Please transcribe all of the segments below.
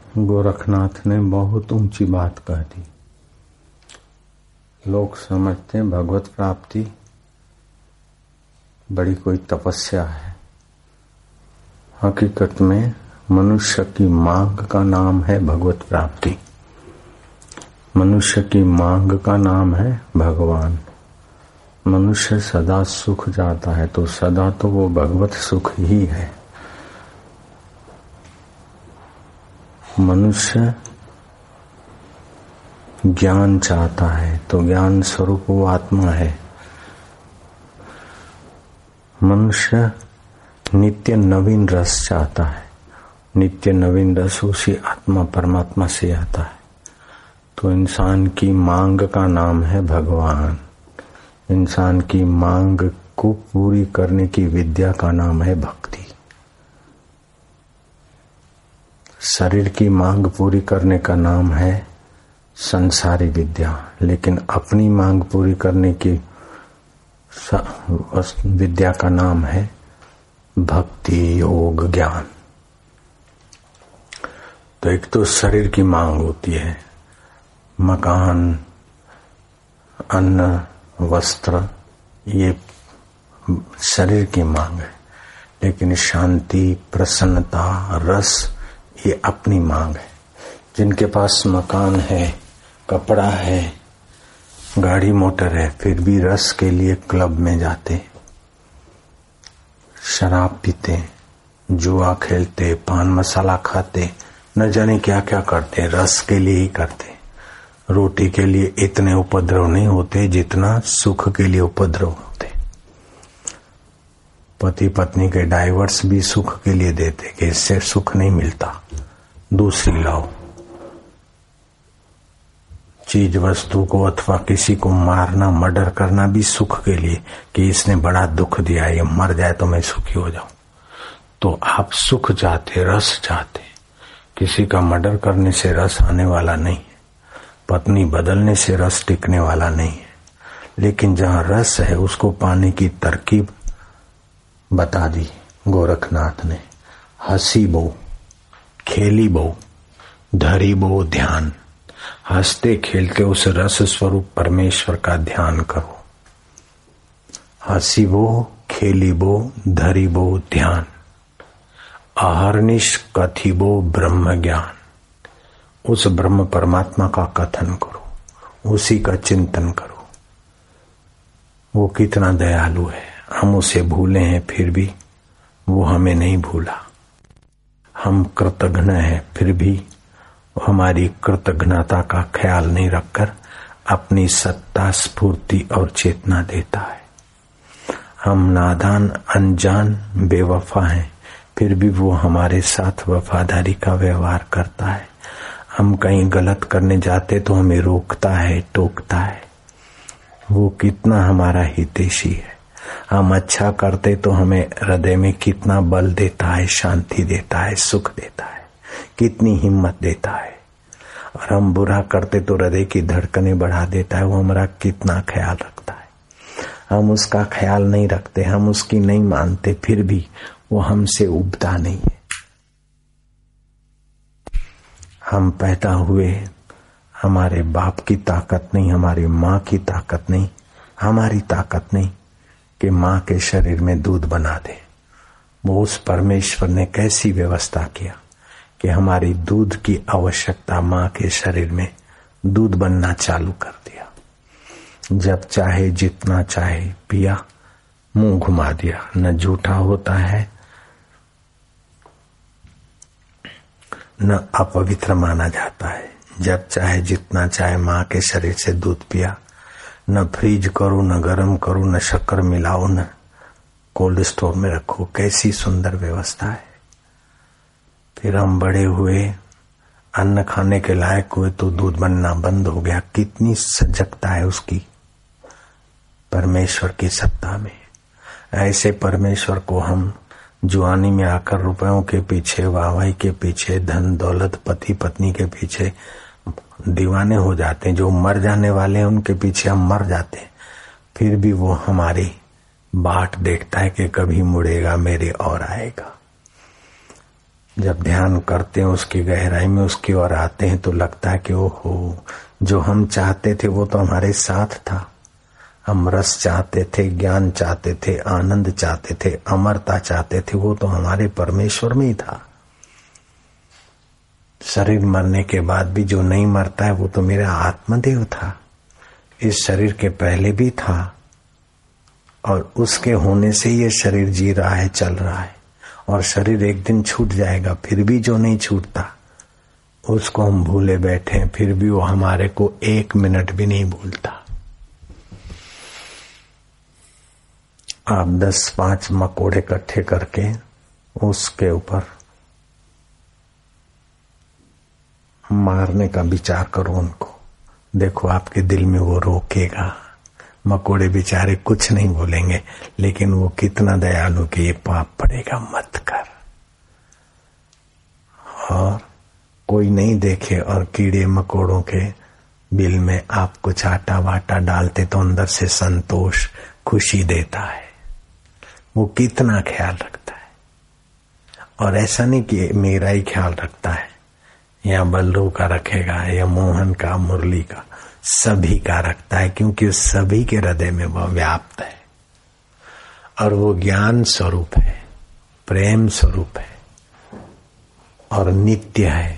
गोरखनाथ ने बहुत ऊंची बात कह दी। लोग समझते हैं भगवत प्राप्ति बड़ी कोई तपस्या है। हकीकत में मनुष्य की मांग का नाम है भगवत प्राप्ति। मनुष्य की मांग का नाम है भगवान। मनुष्य सदा सुख जाता है तो सदा तो वो भगवत सुख ही है। मनुष्य ज्ञान चाहता है तो ज्ञान स्वरूप वो आत्मा है। मनुष्य नित्य नवीन रस चाहता है, नित्य नवीन रस उसी आत्मा परमात्मा से आता है। तो इंसान की मांग का नाम है भगवान। इंसान की मांग को पूरी करने की विद्या का नाम है भक्ति। शरीर की मांग पूरी करने का नाम है संसारी विद्या, लेकिन अपनी मांग पूरी करने की विद्या का नाम है भक्ति योग ज्ञान। तो एक तो शरीर की मांग होती है, मकान अन्न वस्त्र, ये शरीर की मांग है। लेकिन शांति प्रसन्नता रस ये अपनी मांग है। जिनके पास मकान है, कपड़ा है, गाड़ी मोटर है, फिर भी रस के लिए क्लब में जाते, शराब पीते, जुआ खेलते, पान मसाला खाते, न जाने क्या क्या करते, रस के लिए ही करते। रोटी के लिए इतने उपद्रव नहीं होते जितना सुख के लिए उपद्रव होते। पति पत्नी के डाइवर्स भी सुख के लिए देते कि इससे सुख नहीं मिलता, दूसरी लाओ। चीज वस्तु को अथवा किसी को मारना मर्डर करना भी सुख के लिए कि इसने बड़ा दुख दिया, ये मर जाए तो मैं सुखी हो जाऊं। तो आप सुख चाहते, रस चाहते। किसी का मर्डर करने से रस आने वाला नहीं है, पत्नी बदलने से रस टिकने वाला नहीं है। लेकिन जहां रस है उसको पाने की तरकीब बता दी गोरखनाथ ने। हंसी बो, खेली बो, धरी बो ध्यान। हंसते खेलते उस रस स्वरूप परमेश्वर का ध्यान करो। हंसी बो, खेली बो, धरी बो ध्यान। अहर्निश कथी बो ब्रह्म ज्ञान। उस ब्रह्म परमात्मा का कथन करो, उसी का चिंतन करो। वो कितना दयालु है। हम उसे भूले हैं फिर भी वो हमें नहीं भूला। हम कृतघ्न हैं फिर भी हमारी कृतघ्नता का ख्याल नहीं रखकर अपनी सत्ता स्फूर्ति और चेतना देता है। हम नादान अनजान बेवफा हैं फिर भी वो हमारे साथ वफादारी का व्यवहार करता है। हम कहीं गलत करने जाते तो हमें रोकता है, टोकता है। वो कितना हमारा हितैषी है। हम अच्छा करते तो हमें हृदय में कितना बल देता है, शांति देता है, सुख देता है, कितनी हिम्मत देता है। और हम बुरा करते तो हृदय की धड़कनें बढ़ा देता है। वो हमारा कितना ख्याल रखता है। हम उसका ख्याल नहीं रखते, हम उसकी नहीं मानते, फिर भी वो हमसे उबता नहीं है। हम पैदा हुए, हमारे बाप की ताकत नहीं, हमारी माँ की ताकत नहीं, हमारी ताकत नहीं कि माँ के शरीर में दूध बना दे। वो उस परमेश्वर ने कैसी व्यवस्था किया कि हमारी दूध की आवश्यकता माँ के शरीर में दूध बनना चालू कर दिया। जब चाहे जितना चाहे पिया, मुंह घुमा दिया। न झूठा होता है न अपवित्र माना जाता है। जब चाहे जितना चाहे माँ के शरीर से दूध पिया। न फ्रीज करो, न गर्म करो, न शक्कर मिलाओ, न कोल्ड स्टोर में रखो। कैसी सुंदर व्यवस्था है। फिर हम बड़े हुए, अन्न खाने के लायक हुए तो दूध बनना बंद हो गया। कितनी सजगता है उसकी, परमेश्वर की सत्ता में। ऐसे परमेश्वर को हम जुआनी में आकर रुपयों के पीछे, वाहवाही के पीछे, धन दौलत पति पत्नी के पीछे दीवाने हो जाते हैं। जो मर जाने वाले हैं उनके पीछे हम मर जाते हैं। फिर भी वो हमारी बाट देखता है कि कभी मुड़ेगा मेरे और आएगा। जब ध्यान करते हैं उसकी गहराई में उसकी ओर आते हैं तो लगता है कि ओहो, जो हम चाहते थे वो तो हमारे साथ था। हम रस चाहते थे, ज्ञान चाहते थे, आनंद चाहते थे, अमरता चाहते थे, वो तो हमारे परमेश्वर में ही था। शरीर मरने के बाद भी जो नहीं मरता है वो तो मेरा आत्मदेव था। इस शरीर के पहले भी था और उसके होने से ये शरीर जी रहा है, चल रहा है। और शरीर एक दिन छूट जाएगा, फिर भी जो नहीं छूटता उसको हम भूले बैठे हैं, फिर भी वो हमारे को 1 मिनट भी नहीं भूलता। आप 10-5 मकोड़े इकट्ठे करके उसके ऊपर मारने का विचार करो उनको, देखो आपके दिल में वो रोकेगा। मकोड़े बेचारे कुछ नहीं बोलेंगे, लेकिन वो कितना दयालु कि ये पाप पड़ेगा, मत कर। और कोई नहीं देखे और कीड़े मकोड़ों के बिल में आप कुछ आटा वाटा डालते तो अंदर से संतोष, खुशी देता है। वो कितना ख्याल रखता है। और ऐसा नहीं कि मेरा ही ख्याल रखता है या बल्लू का रखेगा या मोहन का, मुरली का, सभी का रखता है, क्योंकि सभी के हृदय में वह व्याप्त है। और वो ज्ञान स्वरूप है, प्रेम स्वरूप है और नित्य है।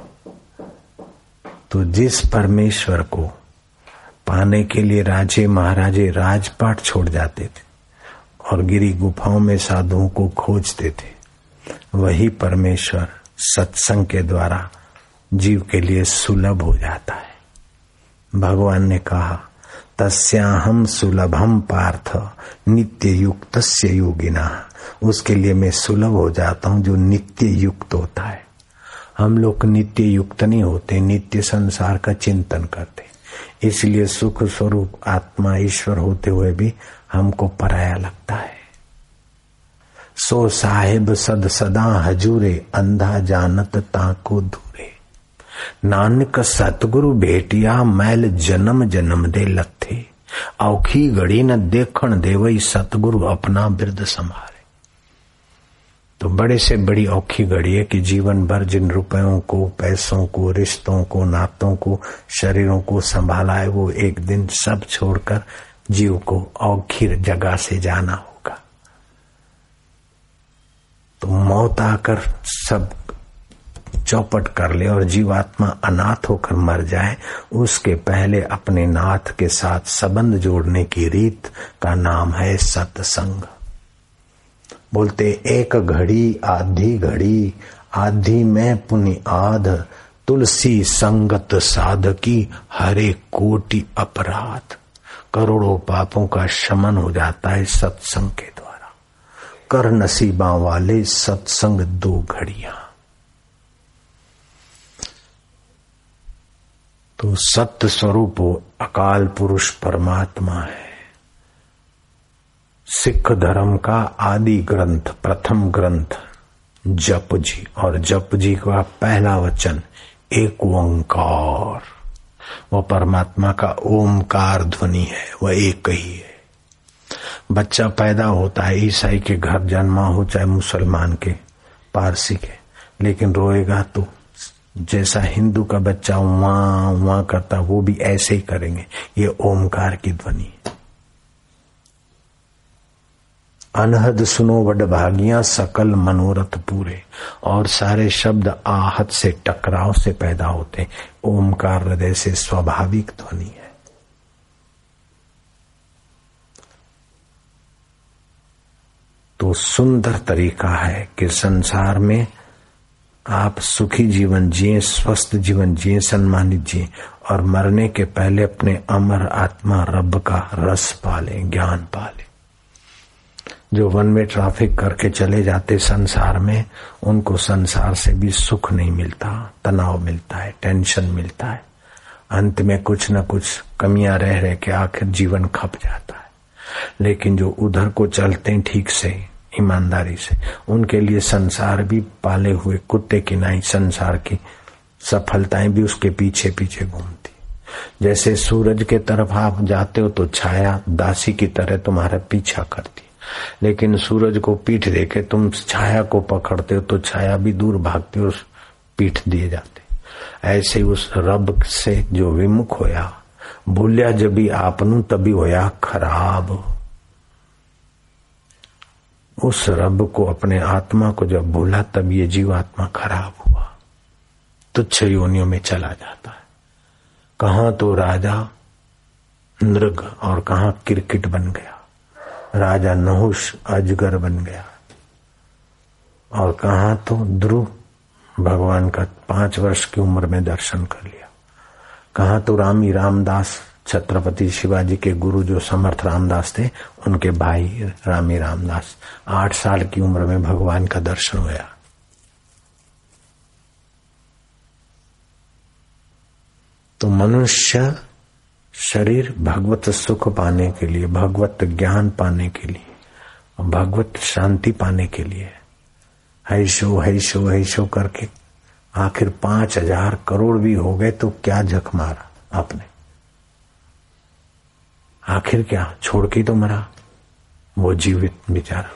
तो जिस परमेश्वर को पाने के लिए राजे महाराजे राजपाट छोड़ जाते थे और गिरी गुफाओं में साधुओं को खोजते थे, वही परमेश्वर सत्संग के द्वारा जीव के लिए सुलभ हो जाता है। भगवान ने कहा, तस्याहम सुलभम पार्थ नित्य युक्तस्य योगिना। उसके लिए मैं सुलभ हो जाता हूं जो नित्य युक्त होता है। हम लोग नित्य युक्त नहीं होते, नित्य संसार का चिंतन करते, इसलिए सुख स्वरूप आत्मा ईश्वर होते हुए भी हमको पराया लगता है। सो साहिब सद सदा हजूरे, अंधा जानत ताको दूरे। नानक सतगुरु भेटिया, मैल जन्म जन्म दे लथे। औखी घड़ी न देखण देवई, सतगुरु अपना बिरद संभाले। तो बड़े से बड़ी औखी घड़ी है कि जीवन भर जिन रुपयों को, पैसों को, रिश्तों को, नातों को, शरीरों को संभाला है, वो एक दिन सब छोड़कर जीव को औखी जगह से जाना होगा। तो मौत आकर सब चौपट कर ले और जीवात्मा अनाथ होकर मर जाए, उसके पहले अपने नाथ के साथ संबंध जोड़ने की रीत का नाम है सत्संग। बोलते एक घड़ी आधी घड़ी, आधी में पुनि आध। तुलसी संगत साधकी, हरे कोटि अपराध। करोड़ों पापों का शमन हो जाता है सत्संग के द्वारा। कर नसीबा वाले सत्संग 2 घड़ियां। तो सत्य स्वरूप अकाल पुरुष परमात्मा है। सिख धर्म का आदि ग्रंथ, प्रथम ग्रंथ जप जी, और जप जी का पहला वचन एक ओंकार। वह परमात्मा का ओमकार ध्वनि है, वह एक ही है। बच्चा पैदा होता है, ईसाई के घर जन्मा हो चाहे मुसलमान के, पारसी के, लेकिन रोएगा तो जैसा हिंदू का बच्चा वहाँ वहाँ करता, वो भी ऐसे ही करेंगे। ये ओमकार की ध्वनि है। अनहद सुनो वडभागियां, सकल मनोरथ पूरे। और सारे शब्द आहत से, टकराव से पैदा होते। ओमकार हृदय से स्वाभाविक ध्वनि है। तो सुंदर तरीका है कि संसार में आप सुखी जीवन जिए, स्वस्थ जीवन जिए, सम्मानित जिए, और मरने के पहले अपने अमर आत्मा रब का रस पाले, ज्ञान पाले। जो वन में ट्रैफिक करके चले जाते संसार में, उनको संसार से भी सुख नहीं मिलता, तनाव मिलता है, टेंशन मिलता है। अंत में कुछ न कुछ कमियां रह रह के आखिर जीवन खप जाता है। लेकिन जो उधर को चलते हैं ठीक से, ईमानदारी से, उनके लिए संसार भी पाले हुए कुत्ते की नाई संसार की सफलताएं भी उसके पीछे पीछे घूमती। जैसे सूरज के तरफ आप जाते हो तो छाया दासी की तरह तुम्हारा पीछा करती। लेकिन सूरज को पीठ देके तुम छाया को पकड़ते हो तो छाया भी दूर भागती और पीठ दिए जाते। ऐसे उस रब से जो विमुख होया, भूलिया जबी आपनू तभी होया खराब। उस रब को, अपने आत्मा को जब भूला तब ये जीवात्मा खराब हुआ, तुच्छ योनियों में चला जाता है। कहां तो राजा नृग और कहां क्रिकेट बन गया, राजा नहुष अजगर बन गया, और कहां तो ध्रुव भगवान का 5 वर्ष की उम्र में दर्शन कर लिया, कहां तो रामी रामदास, छत्रपति शिवाजी के गुरु जो समर्थ रामदास थे, उनके भाई रामी रामदास 8 साल की उम्र में भगवान का दर्शन हुआ। तो मनुष्य शरीर भगवत सुख पाने के लिए, भगवत ज्ञान पाने के लिए, भगवत शांति पाने के लिए हैशो हैशो हैशो करके आखिर 5,000 करोड़ भी हो गए तो क्या जख मारा आपने? आखिर क्या छोड़ के तो मरा वो जीवित बेचारा।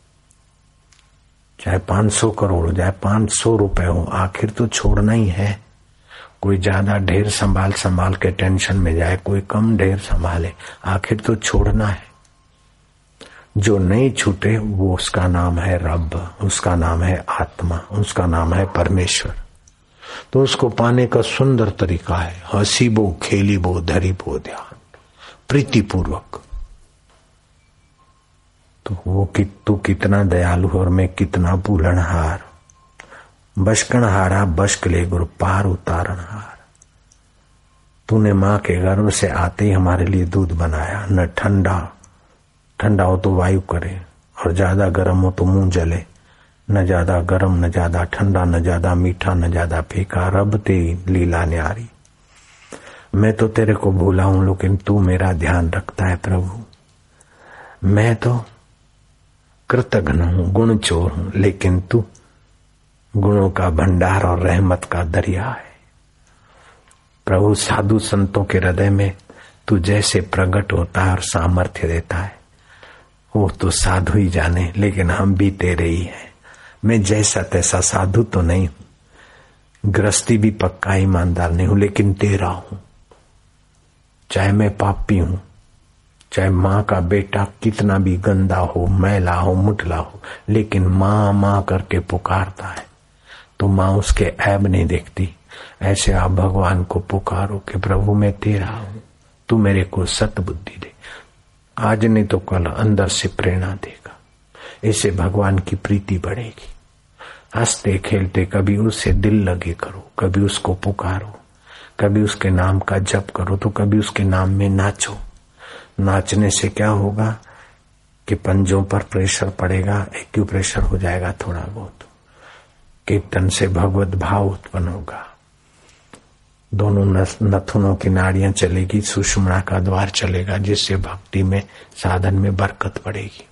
चाहे 500 करोड़ हो, चाहे 500 रुपए हो, आखिर तो छोड़ना ही है। कोई ज्यादा ढेर संभाल के टेंशन में जाए, कोई कम ढेर संभाले, आखिर तो छोड़ना है। जो नहीं छूटे वो उसका नाम है रब, उसका नाम है आत्मा, उसका नाम है परमेश्वर। तो उसको पाने का सुंदर तरीका है हसीबो खेलीबो धरीबो ध्यान, प्रीतिपूर्वक। तो वो तू कितना दयालु और मैं कितना भूलनहार, बशकणहारा बश्क ले गुरु पार उतारणहार। तूने माँ के गर्भ से आते ही हमारे लिए दूध बनाया, न ठंडा हो तो वायु करे और ज्यादा गर्म हो तो मुंह जले, न ज्यादा गर्म न ज्यादा ठंडा, न ज्यादा मीठा न ज्यादा फीका, रब तेरी लीला न्यारी। मैं तो तेरे को भूला हूं लेकिन तू मेरा ध्यान रखता है प्रभु। मैं तो कृतघ्न हूं, गुण चोर हूं, लेकिन तू गुणों का भंडार और रहमत का दरिया है। प्रभु साधु संतों के हृदय में तू जैसे प्रकट होता है और सामर्थ्य देता है वो तो साधु ही जाने, लेकिन हम भी तेरे ही हैं। मैं जैसा तैसा साधु तो नहीं हूं, गृहस्थी भी पक्का ईमानदार नहीं हूं, लेकिन तेरा हूं। चाहे मैं पापी हूं, चाहे माँ का बेटा कितना भी गंदा हो, मैला हो, मुटला हो, लेकिन माँ माँ करके पुकारता है तो माँ उसके ऐब नहीं देखती। ऐसे आप भगवान को पुकारो कि प्रभु मैं तेरा हूं, तू मेरे को सत बुद्धि दे। आज नहीं तो कल अंदर से प्रेरणा देगा, इससे भगवान की प्रीति बढ़ेगी। हंसते खेलते कभी उससे दिल लगे करो, कभी उसको पुकारो, कभी उसके नाम का जप करो, तो कभी उसके नाम में नाचो। नाचने से क्या होगा कि पंजों पर प्रेशर पड़ेगा, एक्यूप्रेशर हो जाएगा थोड़ा बहुत। कीर्तन से भगवत भाव उत्पन्न होगा, दोनों नथुनों की नाड़ियां चलेगी, सुषुम्ना का द्वार चलेगा, जिससे भक्ति में साधन में बरकत पड़ेगी।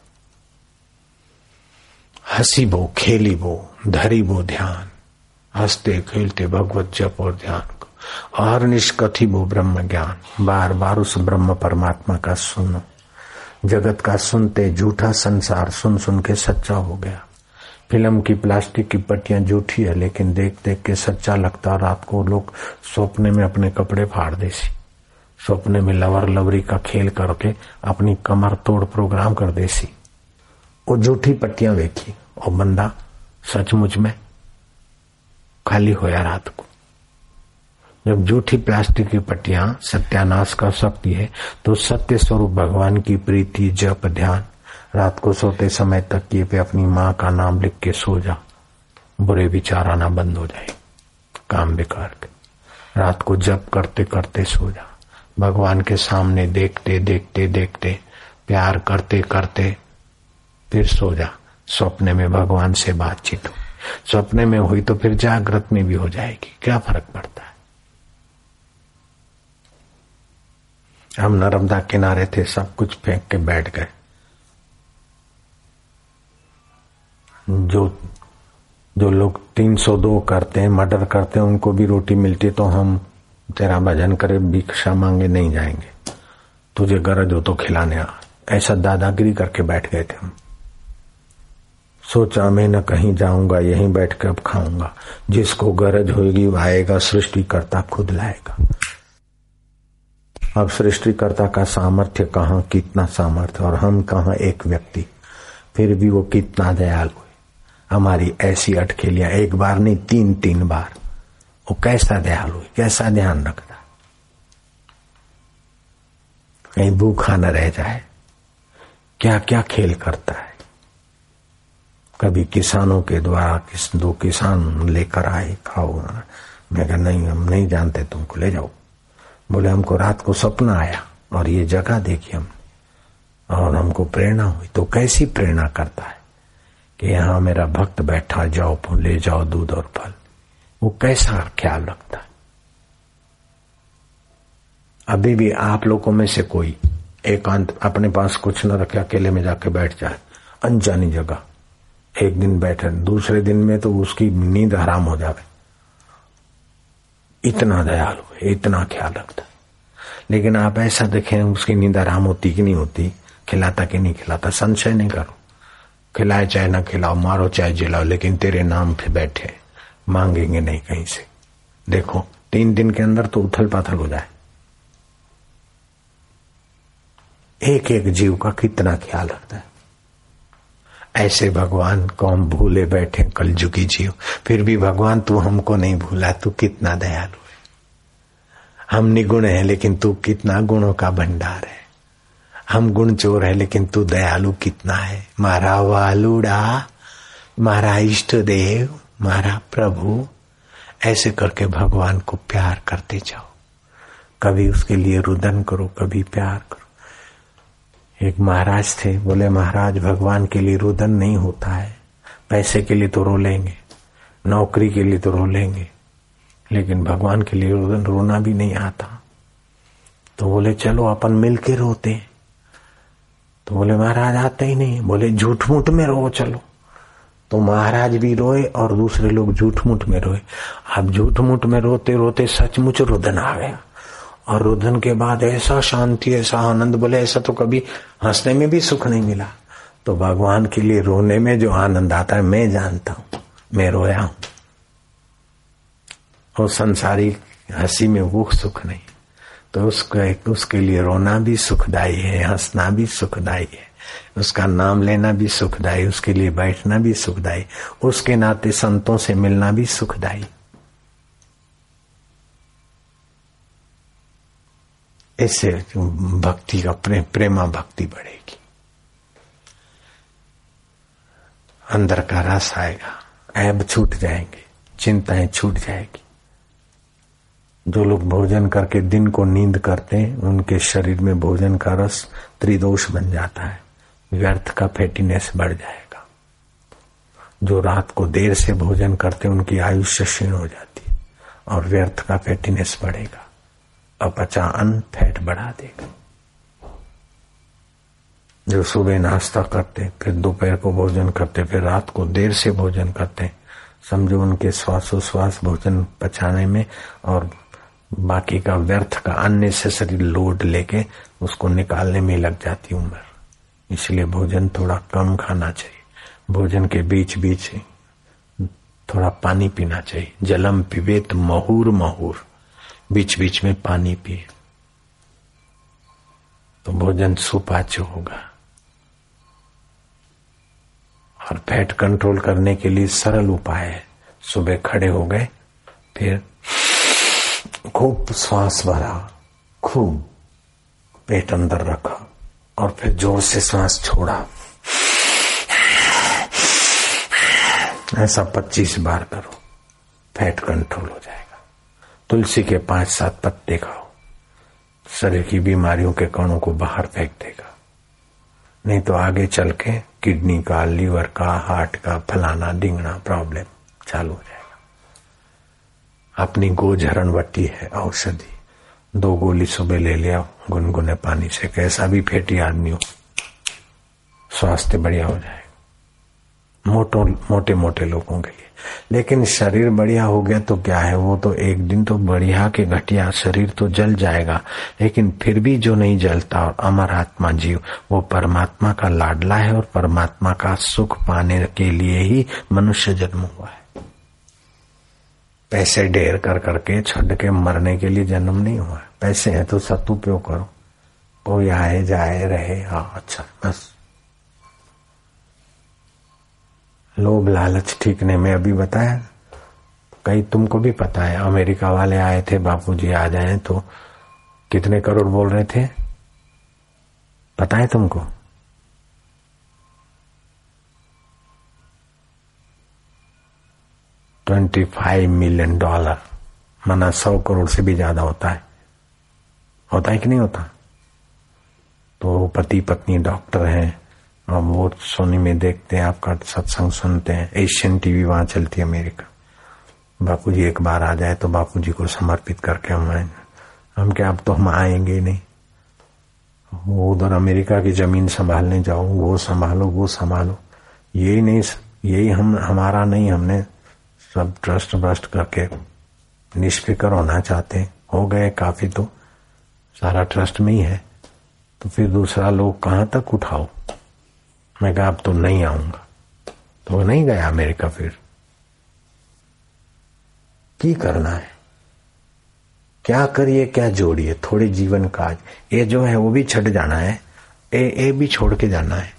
हसीबो खेलीबो धरीबो ध्यान, हंसते खेलते भगवत जप और ध्यान को, और निष्कथिबो ब्रह्म ज्ञान। बार बार उस ब्रह्म परमात्मा का सुनो। जगत का सुनते झूठा संसार सुन सुन के सच्चा हो गया। फिल्म की प्लास्टिक की पट्टियां झूठी है, लेकिन देख देख के सच्चा लगता। रात को लोग सपने में अपने कपड़े फाड़ देसी, सपने में लवर लवरी का खेल करके अपनी कमर तोड़ प्रोग्राम कर देसी। वो झूठी पट्टियां देखी और बंदा सचमुच में खाली होया रात को। जब झूठी प्लास्टिक की पट्टियां सत्यानाश कर सकती है, तो सत्य स्वरूप भगवान की प्रीति जप ध्यान। रात को सोते समय तकिए पे अपनी माँ का नाम लिख के सो जा, बुरे विचार आना बंद हो जाए, काम बेकार के। रात को जप करते करते सो जा, भगवान के सामने देखते देखते देखते प्यार करते करते फिर सो जा। सपने में भगवान से बातचीत हो, सपने में हुई तो फिर जागृत में भी हो जाएगी, क्या फर्क पड़ता है। हम नर्मदा किनारे थे, सब कुछ फेंक के बैठ गए। जो लोग 302 करते हैं, मर्डर करते हैं, उनको भी रोटी मिलती, तो हम तेरा भजन करे भिक्षा मांगे नहीं जाएंगे। तुझे गरज हो तो खिलाने आ। ऐसा दादागिरी करके बैठ गए थे हम। सोचा मैं न कहीं जाऊंगा, यहीं बैठ कर अब खाऊंगा, जिसको गरज होगी वो आएगा, सृष्टिकर्ता खुद लाएगा। अब सृष्टिकर्ता का सामर्थ्य कहाँ, कितना सामर्थ्य, और हम कहाँ एक व्यक्ति, फिर भी वो कितना दयालु है। हमारी ऐसी अटखेलियां, एक बार नहीं 3 बार, वो कैसा दयालु है, कैसा ध्यान रखता, कहीं भूखा न रह जाए, क्या क्या खेल करता है। कभी किसानों के द्वारा 2 किसान लेकर आए, खाओ, मैं कहा नहीं हम नहीं जानते, तुमको ले जाओ। बोले हमको रात को सपना आया और ये जगह देखी हमने और हमको प्रेरणा हुई। तो कैसी प्रेरणा करता है कि यहाँ मेरा भक्त बैठा, जाओ ले जाओ दूध और फल, वो कैसा ख्याल रखता है। अभी भी आप लोगों में से कोई एकांत अपने पास कुछ न रखे, अकेले में जाके बैठ जाए अनजानी जगह, एक दिन बैठे, दूसरे दिन में तो उसकी नींद हराम हो जाए, इतना दयालु है, इतना ख्याल रखता है। लेकिन आप ऐसा देखें उसकी नींद आराम होती कि नहीं होती, खिलाता कि नहीं खिलाता, संशय नहीं करो, खिलाए चाहे ना खिलाओ, मारो चाहे जिलाओ, लेकिन तेरे नाम पे बैठे, मांगेंगे नहीं कहीं से। देखो 3 दिन के अंदर तो उथल पाथल हो जाए। एक एक जीव का कितना ख्याल रखता है। ऐसे भगवान को हम भूले बैठे, कलजुगी जीव, फिर भी भगवान तू हमको नहीं भूला, तू कितना दयालु है। हम निगुण है लेकिन तू कितना गुणों का भंडार है। हम गुण चोर है लेकिन तू दयालु कितना है। मारा वालुड़ा, मारा इष्ट देव, मारा प्रभु, ऐसे करके भगवान को प्यार करते जाओ। कभी उसके लिए रुदन करो, कभी प्यार करो। एक महाराज थे, बोले महाराज भगवान के लिए रुदन नहीं होता है, पैसे के लिए तो रो लेंगे, नौकरी के लिए तो रो लेंगे, लेकिन भगवान के लिए रुदन रोना भी नहीं आता। तो बोले चलो अपन मिलके रोते। तो बोले महाराज आते ही नहीं। बोले झूठ मूठ में रो चलो। तो महाराज भी रोए और दूसरे लोग झूठ मूठ में रोए। अब झूठ मूठ में रोते रोते सचमुच रुदन आ गया, और रुदन के बाद ऐसा शांति, ऐसा आनंद, बोले ऐसा तो कभी हंसने में भी सुख नहीं मिला। तो भगवान के लिए रोने में जो आनंद आता है मैं जानता हूं, मैं रोया हूं। और संसारी हंसी में वो सुख नहीं। तो उसके लिए रोना भी सुखदायी है, हंसना भी सुखदायी है, उसका नाम लेना भी सुखदायी, उसके लिए बैठना भी सुखदायी, उसके नाते संतों से मिलना भी सुखदायी। इससे भक्ति का प्रेमा भक्ति बढ़ेगी, अंदर का रस आएगा, ऐब छूट जाएंगे, चिंताएं छूट जाएगी। जो लोग भोजन करके दिन को नींद करते हैं उनके शरीर में भोजन का रस त्रिदोष बन जाता है, व्यर्थ का फैटीनेस बढ़ जाएगा। जो रात को देर से भोजन करते हैं उनकी आयुष्य क्षीण हो जाती है और व्यर्थ का फैटीनेस बढ़ेगा, अपचा अन्न फैट बढ़ा देगा। जो सुबह नाश्ता करते, फिर दोपहर को भोजन करते, फिर रात को देर से भोजन करते, समझो उनके श्वासोश्वास भोजन पचाने में और बाकी का व्यर्थ का अननेसेसरी लोड लेके उसको निकालने में लग जाती उम्र। इसलिए भोजन थोड़ा कम खाना चाहिए। भोजन के बीच बीच थोड़ा पानी पीना चाहिए। जलम पिबेत महुर महुर, बीच बीच में पानी पिए तो भोजन सुपाच्य होगा। और फैट कंट्रोल करने के लिए सरल उपाय है। सुबह खड़े हो गए, फिर खूब श्वास भरा, खूब पेट अंदर रखा और फिर जोर से श्वास छोड़ा। ऐसा 25 बार करो, फैट कंट्रोल हो जाएगा। तुलसी के 5-7 पत्ते खाओ, शरीर की बीमारियों के कणों को बाहर फेंक देगा। नहीं तो आगे चल के किडनी का, लीवर का, हार्ट का, फलाना ढिंगना प्रॉब्लम चालू हो जाएगा। अपनी गोझरण वट्टी है औषधि, 2 गोली सुबह ले लिया गुनगुने पानी से, कैसा भी फैटी आदमी हो स्वास्थ्य बढ़िया हो जाएगा। मोटे मोटे लोगों के लिए। लेकिन शरीर बढ़िया हो गया तो क्या है, वो तो एक दिन तो बढ़िया के घटिया शरीर तो जल जाएगा, लेकिन फिर भी जो नहीं जलता और अमर आत्मा जीव वो परमात्मा का लाडला है और परमात्मा का सुख पाने के लिए ही मनुष्य जन्म हुआ है। पैसे ढेर कर करके छड़ के मरने के लिए जन्म नहीं हुआ है। पैसे हैं तो सदुपयोग करो, कोई आए जाए रहे, हाँ अच्छा बस। लोभ लालच ठीक नहीं। मैं अभी बताया, कहीं तुमको भी पता है, अमेरिका वाले आए थे, बापूजी आ जाए तो कितने करोड़ बोल रहे थे, पता है तुमको? $25 मिलियन, माना 100 करोड़ से भी ज्यादा होता है कि नहीं होता? तो पति पत्नी डॉक्टर हैं और वो सोनी में देखते हैं, आपका सत्संग सुनते हैं, एशियन टीवी वहां चलती है अमेरिका। बापूजी एक बार आ जाए तो बापूजी को समर्पित करके हम क्या, अब तो हम आएंगे ही नहीं। वो उधर अमेरिका की जमीन संभालने जाओ, वो संभालो, यही नहीं, यही हमारा नहीं, हमने सब ट्रस्ट ब्रस्ट करके निष्फिक्र होना चाहते, हो गए काफी, तो सारा ट्रस्ट में ही है, तो फिर दूसरा लोग कहां तक उठाओ। मैं कहा अब तो नहीं आऊंगा, तो नहीं गया अमेरिका। फिर की करना है, क्या करिए क्या जोड़िए, थोड़े जीवन काज ये जो है वो भी छट जाना है, ये भी छोड़ के जाना है।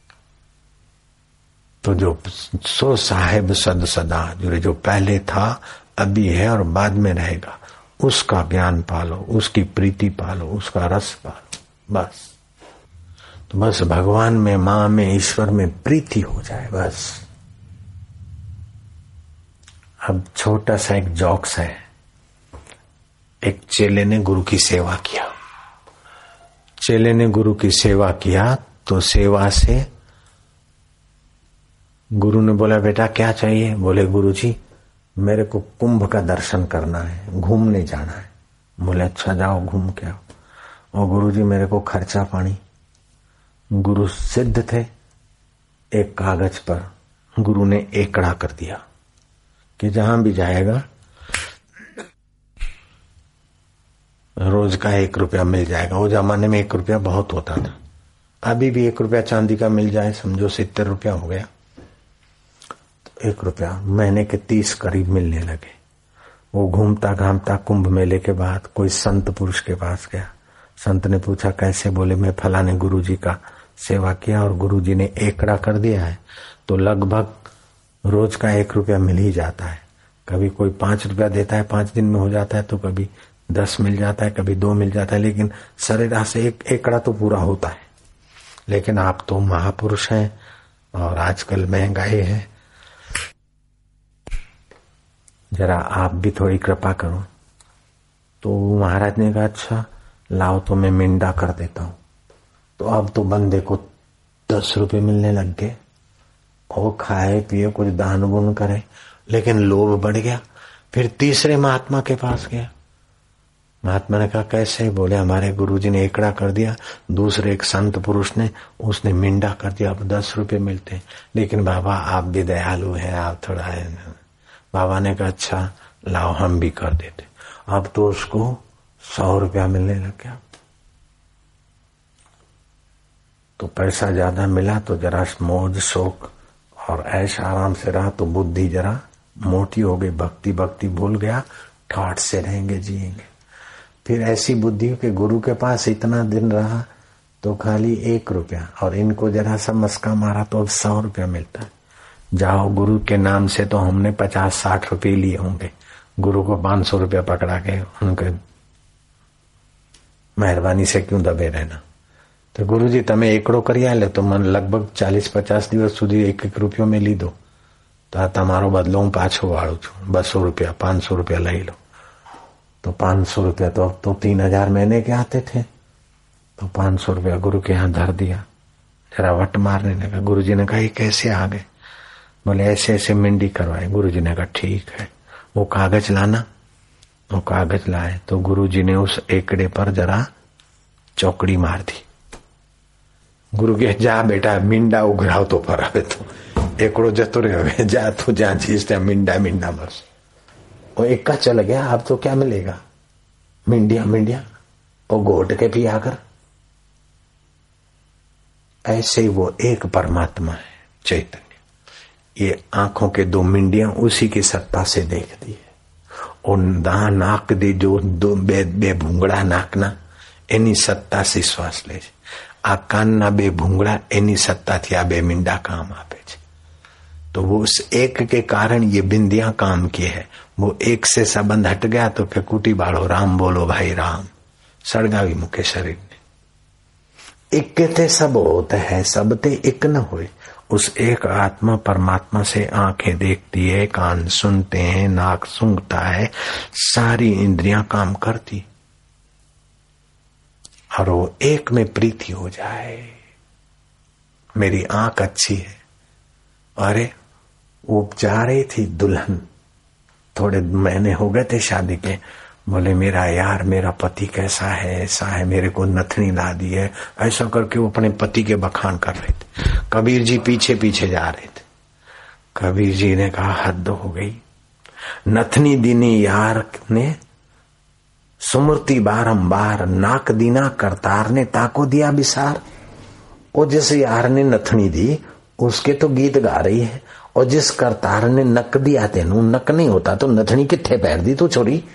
तो जो सो साहेब सद सदा जो पहले था अभी है और बाद में रहेगा, उसका ज्ञान पालो, उसकी प्रीति पालो, उसका रस पालो, बस। तो बस भगवान में, मां में, ईश्वर में प्रीति हो जाए बस। अब छोटा सा एक जोक्स है। एक चेले ने गुरु की सेवा किया, तो सेवा से गुरु ने बोला बेटा क्या चाहिए? बोले गुरुजी मेरे को कुंभ का दर्शन करना है, घूमने जाना है। बोले अच्छा जाओ घूम के आओ। और गुरुजी मेरे को खर्चा पानी। गुरु सिद्ध थे, एक कागज पर गुरु ने एकड़ा कर दिया कि जहां भी जाएगा रोज का 1 रुपया मिल जाएगा। वो जमाने में 1 रुपया बहुत होता था, अभी भी 1 रुपया चांदी का मिल जाए समझो 70 रुपया हो गया। तो 1 रुपया महीने के 30 करीब मिलने लगे। वो घूमता घामता कुंभ मेले के बाद कोई संत पुरुष के पास गया। संत ने पूछा कैसे? बोले मैं फलाने गुरुजी का सेवा किया और गुरुजी ने एकड़ा कर दिया है, तो लगभग रोज का 1 रुपया मिल ही जाता है। कभी कोई 5 रुपया देता है, 5 दिन में हो जाता है, तो कभी 10 मिल जाता है, कभी 2 मिल जाता है, लेकिन सरेराह से एक एकड़ा तो पूरा होता है। लेकिन आप तो महापुरुष हैं और आजकल महंगाई है, जरा आप भी थोड़ी कृपा करो। तो महाराज ने कहा अच्छा लाओ तो मैं मिंडा कर देता हूं। तो अब तो बंदे को 10 रुपए मिलने लग गए। वो खाए पिए कुछ दान पुण्य करे, लेकिन लोभ बढ़ गया। फिर तीसरे महात्मा के पास गया। महात्मा ने कहा कैसे? बोले हमारे गुरुजी ने एकड़ा कर दिया, दूसरे एक संत पुरुष ने उसने मिंडा कर दिया, अब 10 रुपए मिलते। लेकिन बाबा आप भी दयालु हैं, आप थोड़ा है। बाबा ने कहा अच्छा लाओ हम भी कर देते। अब तो उसको 100 रुपया मिलने लग गया। तो पैसा ज्यादा मिला तो जरा मौज शौक और ऐश आराम से रहा, तो बुद्धि जरा मोटी हो गई, भक्ति भूल गया, ठाठ से रहेंगे जिएंगे। फिर ऐसी बुद्धि के गुरु के पास इतना दिन रहा तो खाली 1 रुपया, और इनको जरा सा मस्का मारा तो अब 100 रुपया मिलता है। जाओ गुरु के नाम से तो हमने 50-60 रुपये लिए होंगे, गुरु को 500 रुपया पकड़ा के उनके मेहरबानी से क्यों दबे रहना। तो गुरुजी તમે એકડો કરી આલે તો મને લગભગ 40-50 દિવસ સુધી 1-1 રૂપિયો મેં લીધો, તો આ તમારો બદલો હું પાછો વાળું છું, 200 रुपया 500 रुपया લઈ लो। तो 500 रुपया तो अब तो 3000 महीने के आते थे। तो 500 रुपया गुरु के यहाँ धर दिया, जरा वट मारने लगा। गुरुजी ने कहा ये कैसे आ गए? बोले ऐसे ऐसे मिंडी करवाए। गुरुजी ने कहा ठीक है, वो कागज लाना। वो कागज लाए तो गुरुजी ने उस एकड़े पर जरा चौकड़ी मार दी। गुरु के जा बेटा मिंडा उघराव तो पर आवे तो एकड़ो जतो रहे जा तू जहां चीज त्या मिंडा मिंडा बस वो एक का चल गया। अब तो क्या मिलेगा? मिंडिया मिंडिया वो घोट के पिया कर। ऐसे ही वो एक परमात्मा है चैतन्य। ये आंखों के दो मिंडियां उसी की सत्ता से देखती है। और नाक दे जो दो बे भूंगड़ा नाकना एनी सत्ता से श्वास ले। आ कानना बे भूंगड़ा एनी सत्ता थी आ बे मिंडा काम आपे छे। तो वो उस एक के कारण ये बिंदियां काम की है। वो एक से संबंध हट गया तो फिर कुटी बाड़ो राम बोलो भाई राम सड़गावी मुके शरीर ने। एक के थे सब होता है, सब ते एक न होए। उस एक आत्मा परमात्मा से आंखें देखती है, कान सुनते हैं, नाक सूंघता है, सारी इंद्रियां काम करती। और वो एक में प्रीति हो जाए। मेरी आंख अच्छी है। अरे वो जा रही थी दुल्हन, थोड़े महीने हो गए थे शादी के। बोले मेरा यार मेरा पति कैसा है, ऐसा है, मेरे को नथनी ला दी है। ऐसा करके वो अपने पति के बखान कर रहे थे। कबीर जी पीछे पीछे जा रहे थे। कबीर जी ने कहा हद हो गई। नथनी दीनी यार ने सुमृति बारंबार, नाक दीना करतार ने ताको दिया बिसार। और जिस यार ने नथनी दी उसके तो गीत गा रही है, और जिस करतार ने नक दिया तेनू नक नहीं होता तो नथनी किथे पैर दी तू छोरी।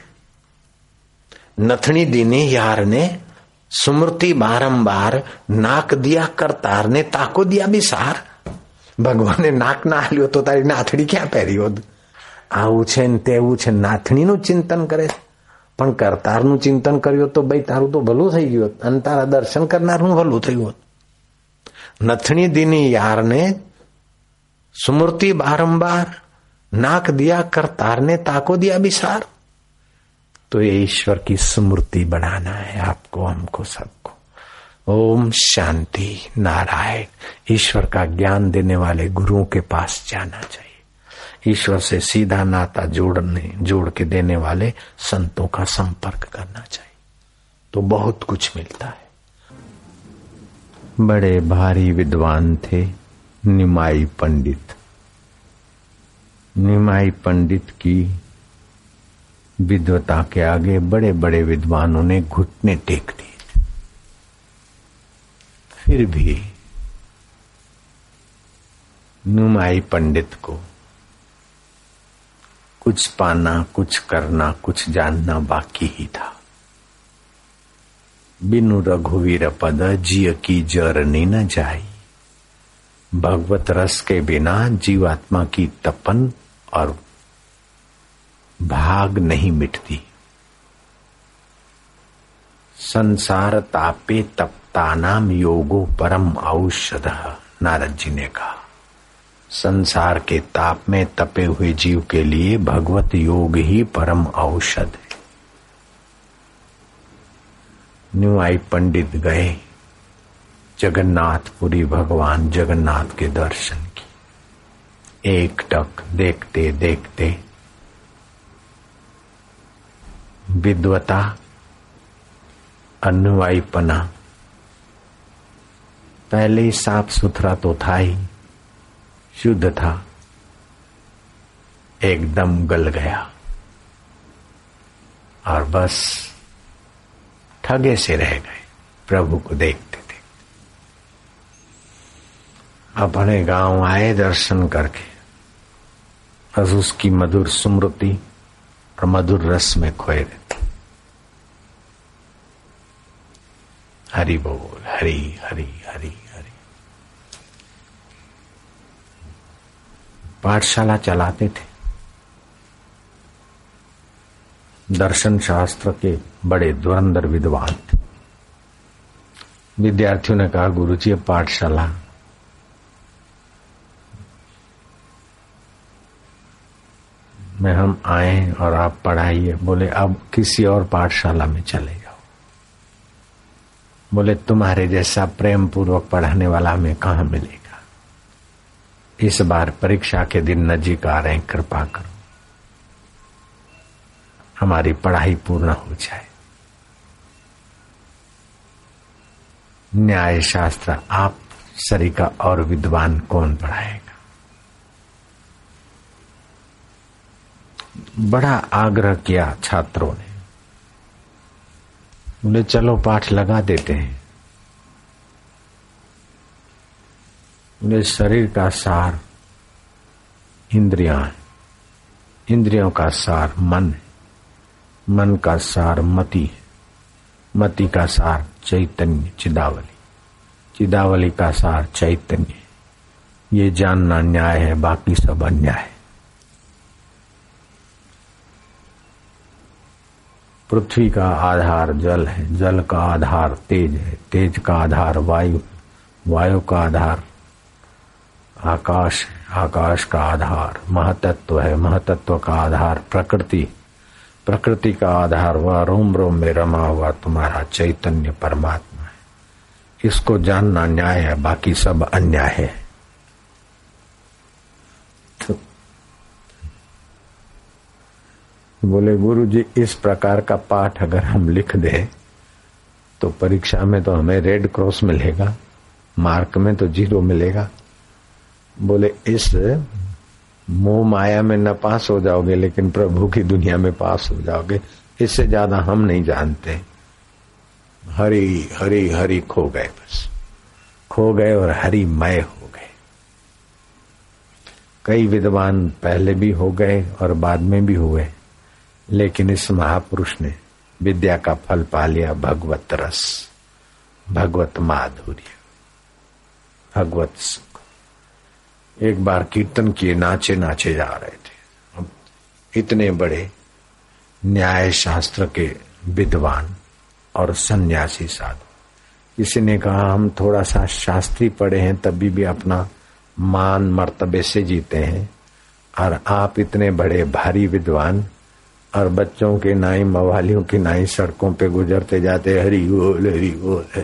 नथनी दीनी यार ने सुमृति बारंबार, नाक दिया करतार ने ताको दिया बिसार। भगवान ने नाक ना हाल्यो तो तारी नाथड़ी क्या પહેરી હોત? આવું છે ને તેવું છે, નાથણીનું ચિંતન કરે પણ કરતારનું ચિંતન કર્યો તો ભાઈ તારું તો ભલું થઈ ગયું અને તારા દર્શન કરનારનું ભલું થયું હોત। नथनी दीनी यार ने सुमृति बारंबार, नाक दिया करतार ने ताको दिया बिसार। तो ये ईश्वर की स्मृति बढ़ाना है आपको, हमको, सबको। ओम शांति नारायण। ईश्वर का ज्ञान देने वाले गुरुओं के पास जाना चाहिए। ईश्वर से सीधा नाता जोड़ के देने वाले संतों का संपर्क करना चाहिए, तो बहुत कुछ मिलता है। बड़े भारी विद्वान थे निमाई पंडित। निमाई पंडित की विद्वता के आगे बड़े बड़े विद्वानों ने घुटने टेक दिए। फिर भी निमाई पंडित को कुछ पाना, कुछ करना, कुछ जानना बाकी ही था। बिनु रघुवीर पद जिय की जरनी न जाई। भगवत रस के बिना जीवात्मा की तपन और भाग नहीं मिटती। संसार तापे तप्तानाम योगो परम औषधः, नारद जी ने कहा। संसार के ताप में तपे हुए जीव के लिए भगवत योग ही परम औषध है। न्यूआई पंडित गए जगन्नाथपुरी, भगवान जगन्नाथ के दर्शन की। एक टक देखते देखते विद्वता, अनुयायीपना पहले ही साफ सुथरा तो था ही, शुद्ध था, एकदम गल गया और बस ठगे से रह गए प्रभु को देखते देखते। अपने गांव आए दर्शन करके, बस उसकी मधुर स्मृति और मधुर रस में खोए रहते। हरि बोल, हरि हरि हरि हरि। पाठशाला चलाते थे। दर्शन शास्त्र के बड़े धुरंधर विद्वान थे। विद्यार्थियों ने कहा गुरुजी पाठशाला में हम आए और आप पढ़ाइए। बोले अब किसी और पाठशाला में चले जाओ। बोले तुम्हारे जैसा प्रेम पूर्वक पढ़ाने वाला हमें कहाँ मिलेगा। इस बार परीक्षा के दिन नजीक आ रहे हैं, कृपा करो हमारी पढ़ाई पूर्ण हो जाए। न्याय शास्त्र आप सरिका और विद्वान कौन पढ़ाएगा। बड़ा आग्रह किया छात्रों ने, बोले चलो पाठ लगा देते हैं। बोले शरीर का सार इंद्रियां है, इंद्रियों का सार मन है, मन का सार मति है, मति का सार चैतन्य चिदावली, चिदावली का सार चैतन्य। ये जानना न्याय है, बाकी सब अन्याय है। पृथ्वी का आधार जल है, जल का आधार तेज है, तेज का आधार वायु, वायु का आधार आकाश है, आकाश का आधार महतत्व है, महतत्व का आधार प्रकृति, प्रकृति का आधार वह रोम रोम में रमा हुआ तुम्हारा चैतन्य परमात्मा है। इसको जानना न्याय है, बाकी सब अन्याय है। बोले गुरुजी इस प्रकार का पाठ अगर हम लिख दें तो परीक्षा में तो हमें रेड क्रॉस मिलेगा, मार्क में तो 0 मिलेगा। बोले इस मोह माया में न पास हो जाओगे लेकिन प्रभु की दुनिया में पास हो जाओगे, इससे ज्यादा हम नहीं जानते। हरि हरि हरि खो गए, बस खो गए और हरिमय हो गए। कई विद्वान पहले भी हो गए और बाद में भी हुए, लेकिन इस महापुरुष ने विद्या का फल पा लिया, भगवत रस, भगवत माधुर्य, भगवत सुख। एक बार कीर्तन किए, नाचे नाचे जा रहे थे। अब इतने बड़े न्याय शास्त्र के विद्वान और सन्यासी साधु, किसी ने कहा हम थोड़ा सा शास्त्री पढ़े हैं तभी भी अपना मान मर्तबे से जीते हैं, और आप इतने बड़े भारी विद्वान और बच्चों के नाई मवालियों की नाई सड़कों पे गुजरते जाते हरि बोल हरि बोल।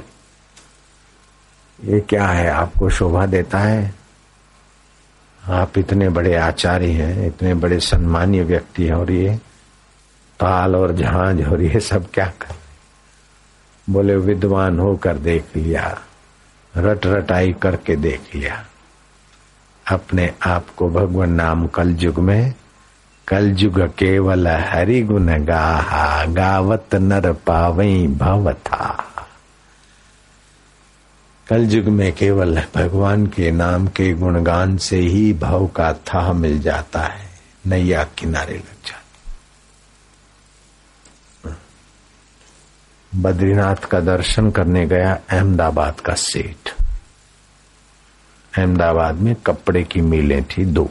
ये क्या है, आपको शोभा देता है? आप इतने बड़े आचार्य हैं, इतने बड़े सम्मानीय व्यक्ति हैं, और ये ताल और झांझ और ये सब क्या कर? बोले विद्वान होकर देख लिया, रट रटाई करके देख लिया, अपने आप को भगवान नाम कलयुग में, कलयुग केवल हरि गुण गाहा, गावत नर पावई भवथा। कलयुग में केवल भगवान के नाम के गुणगान से ही भव का था मिल जाता है, नैया किनारे लग जाती। बद्रीनाथ का दर्शन करने गया अहमदाबाद का सेठ। अहमदाबाद में कपड़े की मिलें थी 2।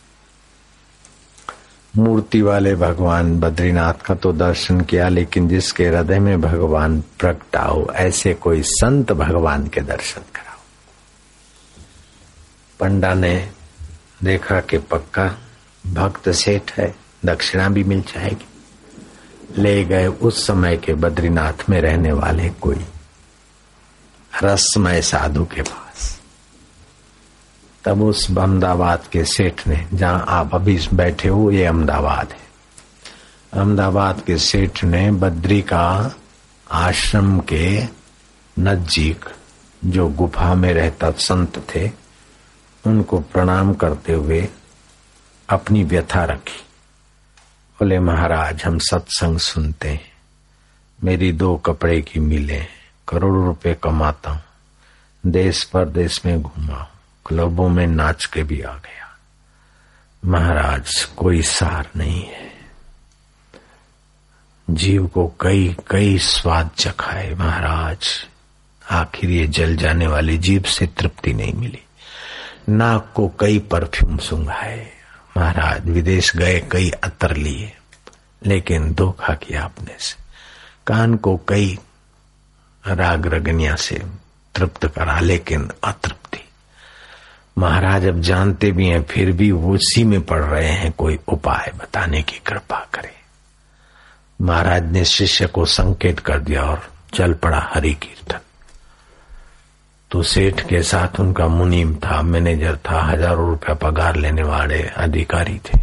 मूर्ति वाले भगवान बद्रीनाथ का तो दर्शन किया, लेकिन जिसके हृदय में भगवान प्रगटाओ ऐसे कोई संत भगवान के दर्शन कराओ। पंडा ने देखा कि पक्का भक्त सेठ है, दक्षिणा भी मिल जाएगी। ले गए उस समय के बद्रीनाथ में रहने वाले कोई रसमय साधु के पास। तब उस अहमदाबाद के सेठ ने, जहां आप अभी बैठे हो ये अहमदाबाद है, अहमदाबाद के सेठ ने बद्री का आश्रम के नजदीक जो गुफा में रहता संत थे उनको प्रणाम करते हुए अपनी व्यथा रखी। बोले महाराज हम सत्संग सुनते हैं, मेरी 2 कपड़े की मिलें, करोड़ों रुपए कमाता हूं, देश परदेश में घूमा, क्लबों में नाच के भी आ गया, महाराज कोई सार नहीं है। जीव को कई कई स्वाद चखाए महाराज, आखिर ये जल जाने वाली जीभ से तृप्ति नहीं मिली। नाक को कई परफ्यूम सूंघाए महाराज, विदेश गए कई अतर लिए लेकिन धोखा किया अपने से। कान को कई राग रगनिया से तृप्त करा लेकिन अतृप्ति। महाराज अब जानते भी हैं फिर भी वो उसी में पड़ रहे हैं, कोई उपाय बताने की कृपा करे। महाराज ने शिष्य को संकेत कर दिया और चल पड़ा हरि कीर्तन। तो सेठ के साथ उनका मुनीम था, मैनेजर था, हजारों रुपया पगार लेने वाले अधिकारी थे।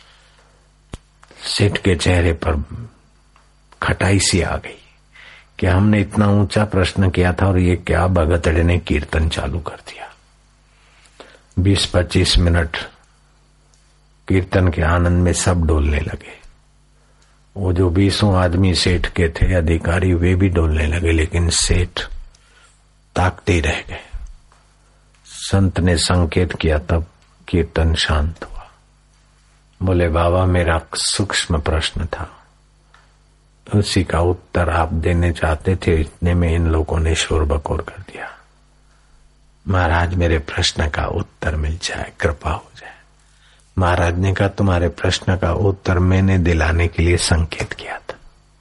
सेठ के चेहरे पर खटाई सी आ गई कि हमने इतना ऊंचा प्रश्न किया था और ये क्या भगतड़े ने कीर्तन चालू कर दिया। 20-25 मिनट कीर्तन के आनंद में सब डोलने लगे। वो जो 20 आदमी सेठ के थे अधिकारी, वे भी डोलने लगे, लेकिन सेठ ताकते ही रह गए। संत ने संकेत किया, तब कीर्तन शांत हुआ। बोले बाबा, मेरा सूक्ष्म प्रश्न था, उसी का उत्तर आप देने चाहते थे, इतने में इन लोगों ने शोर बकोर कर दिया। महाराज, मेरे प्रश्न का उत्तर मिल जाए, कृपा हो जाए। महाराज ने कहा, तुम्हारे प्रश्न का उत्तर मैंने दिलाने के लिए संकेत किया था।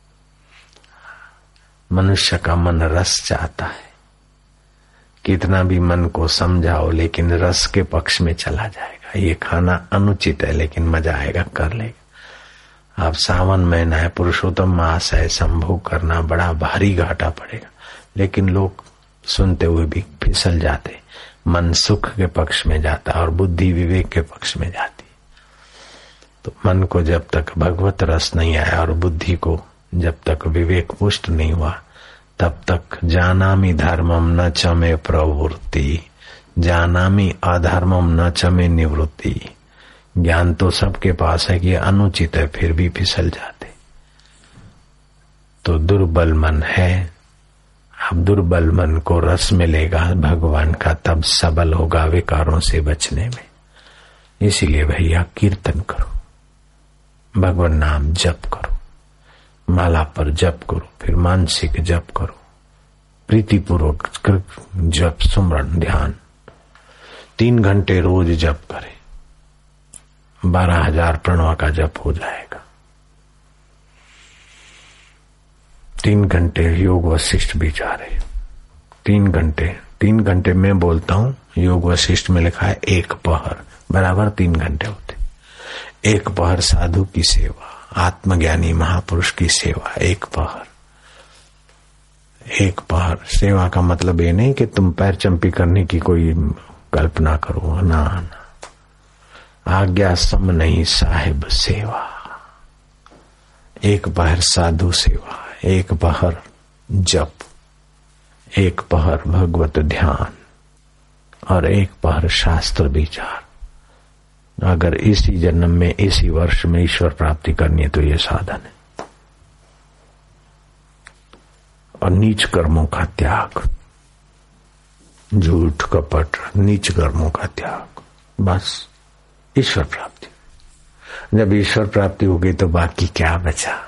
मनुष्य का मन रस चाहता है, कितना भी मन को समझाओ लेकिन रस के पक्ष में चला जाएगा। ये खाना अनुचित है लेकिन मजा आएगा, कर लेगा। अब सावन महीना है, पुरुषोत्तम मास है, संभोग करना बड़ा भारी घाटा पड़ेगा, लेकिन लोग सुनते हुए भी फिसल जाते। मन सुख के पक्ष में जाता और बुद्धि विवेक के पक्ष में जाती। तो मन को जब तक भगवत रस नहीं आया और बुद्धि को जब तक विवेक पुष्ट नहीं हुआ, तब तक जानामि धर्मम न च मे प्रवृत्ति, जानामि अधर्मम न च मे निवृत्ति। ज्ञान तो सबके पास है कि अनुचित है, फिर भी फिसल जाते। तो दुर्बल मन है। अब दुर्बल मन को रस मिलेगा भगवान का, तब सबल होगा विकारों से बचने में। इसीलिए भैया कीर्तन करो, भगवान नाम जप करो, माला पर जप करो, फिर मानसिक जप करो, प्रीतिपूर्वक जप, सुमरण, ध्यान। 3 घंटे रोज जप करें, 12,000 प्रणव का जप हो जाएगा। 3 घंटे योग वशिष्ठ भी जा रहे। 3 घंटे मैं बोलता हूं, योग वशिष्ठ में लिखा है 1 पहर बराबर 3 घंटे होते। 1 पहर साधु की सेवा, आत्मज्ञानी महापुरुष की सेवा, 1 पहर। 1 पहर सेवा का मतलब ये नहीं कि तुम पैर चंपी करने की कोई कल्पना करो, ना। आज्ञा सम नहीं साहिब सेवा। 1 पहर साधु सेवा, 1 पहर जप, 1 पहर भगवत ध्यान और 1 पहर शास्त्र विचार। अगर इसी जन्म में, इसी वर्ष में ईश्वर प्राप्ति करनी है तो ये साधन है। और नीच कर्मों का त्याग, झूठ कपट नीच कर्मों का त्याग, बस ईश्वर प्राप्ति। जब ईश्वर प्राप्ति हो गई तो बाकी क्या बचा।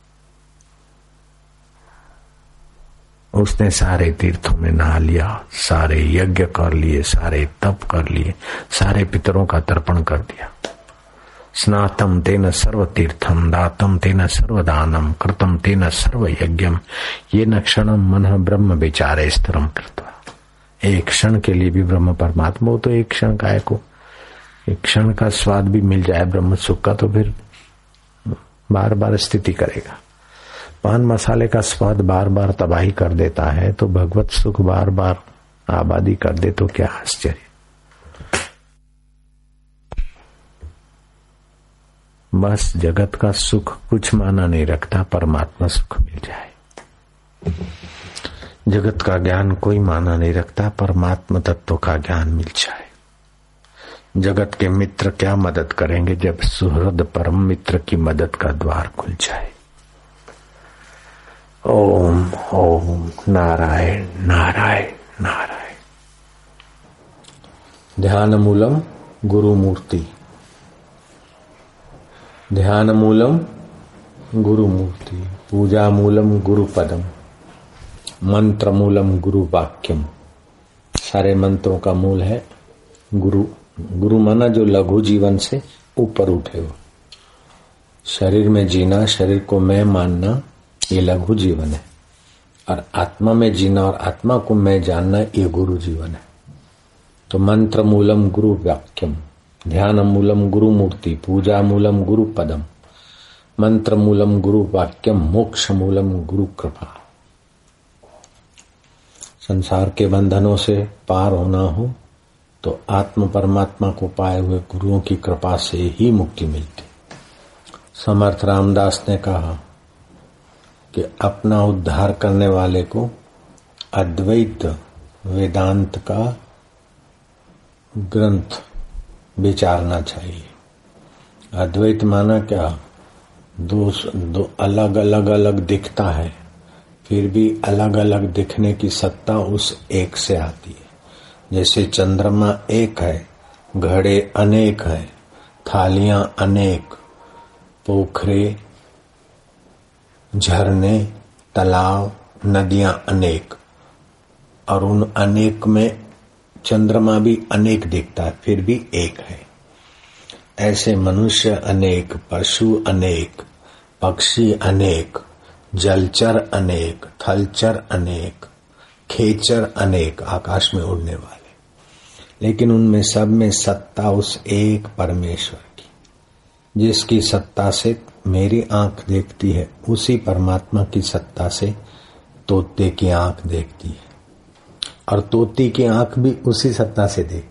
उसने सारे तीर्थों में नहा लिया, सारे यज्ञ कर लिए, सारे तप कर लिए, सारे पितरों का तर्पण कर दिया। स्नातम तेन सर्व तीर्थम, दातम तेन सर्व दानम, कृतम तेन सर्व यज्ञम, ये न क्षणम मन ब्रह्म विचारे स्तरम कृत्वा। एक क्षण के लिए भी ब्रह्म परमात्मा हो तो एक क्षण काय को, एक क्षण का स्वाद भी मिल जाए ब्रह्म सुख का तो फिर बार बार स्थिति करेगा। पान मसाले का स्वाद बार बार तबाही कर देता है, तो भगवत सुख बार बार आबादी कर दे तो क्या आश्चर्य। बस जगत का सुख कुछ माना नहीं रखता, परमात्मा सुख मिल जाए। जगत का ज्ञान कोई माना नहीं रखता, परमात्मा तत्व का ज्ञान मिल जाए। जगत के मित्र क्या मदद करेंगे जब सुहृद परम मित्र की मदद का द्वार खुल जाए। ओम ओम नारायण नारायण नारायण। ध्यान मूलम गुरु मूर्ति, ध्यान मूलम गुरु मूर्ति, पूजा मूलम गुरु पदम, मंत्र मूलम गुरु वाक्यम। सारे मंत्रों का मूल है गुरु। गुरु माना जो लघु जीवन से ऊपर उठे हो। शरीर में जीना, शरीर को मैं मानना, ये लघु जीवन है। और आत्मा में जीना और आत्मा को मैं जानना, ये गुरु जीवन है। तो मंत्र मूलम गुरु वाक्यम, ध्यान मूलम गुरु मूर्ति, पूजा मूलम गुरु पदम, मंत्र मूलम गुरु वाक्यम, मोक्ष मूलम गुरु कृपा। संसार के बंधनों से पार होना हो तो आत्म परमात्मा को पाए हुए गुरुओं की कृपा से ही मुक्ति मिलती। समर्थ रामदास ने कहा कि अपना उद्धार करने वाले को अद्वैत वेदांत का ग्रंथ विचारना चाहिए। अद्वैत माना क्या? दो अलग अलग अलग दिखता है, फिर भी अलग अलग दिखने की सत्ता उस एक से आती है। जैसे चंद्रमा एक है, घड़े अनेक है, थालियां अनेक, पोखरे, झरने, तालाब, नदियां अनेक, और उन अनेक में चंद्रमा भी अनेक दिखता है, फिर भी एक है। ऐसे मनुष्य अनेक, पशु अनेक, पक्षी अनेक, जलचर अनेक, थलचर अनेक, खेचर अनेक, आकाश में उड़ने वाले, लेकिन उनमें सब में सत्ता उस एक परमेश्वर की, जिसकी सत्ता से मेरी आंख देखती है, उसी परमात्मा की सत्ता से तोते की आंख देखती है, और तोती की आंख भी उसी सत्ता से देखती है,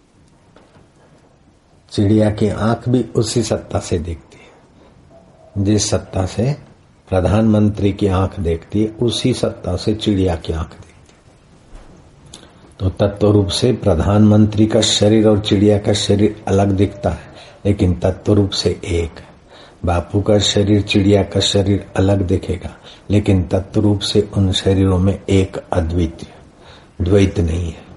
चिड़िया की आंख भी उसी सत्ता से देखती है। जिस सत्ता से प्रधानमंत्री की आंख देखती है, उसी सत्ता से चिड़िया की आंख देखती है। तो तत्व रूप से प्रधानमंत्री का शरीर और चिड़िया का शरीर अलग दिखता है, लेकिन तत्व रूप से एक है। बापू का शरीर, चिड़िया का शरीर अलग दिखेगा, लेकिन तत्व रूप से उन शरीरों में एक अद्वितीय, द्वैत नहीं है।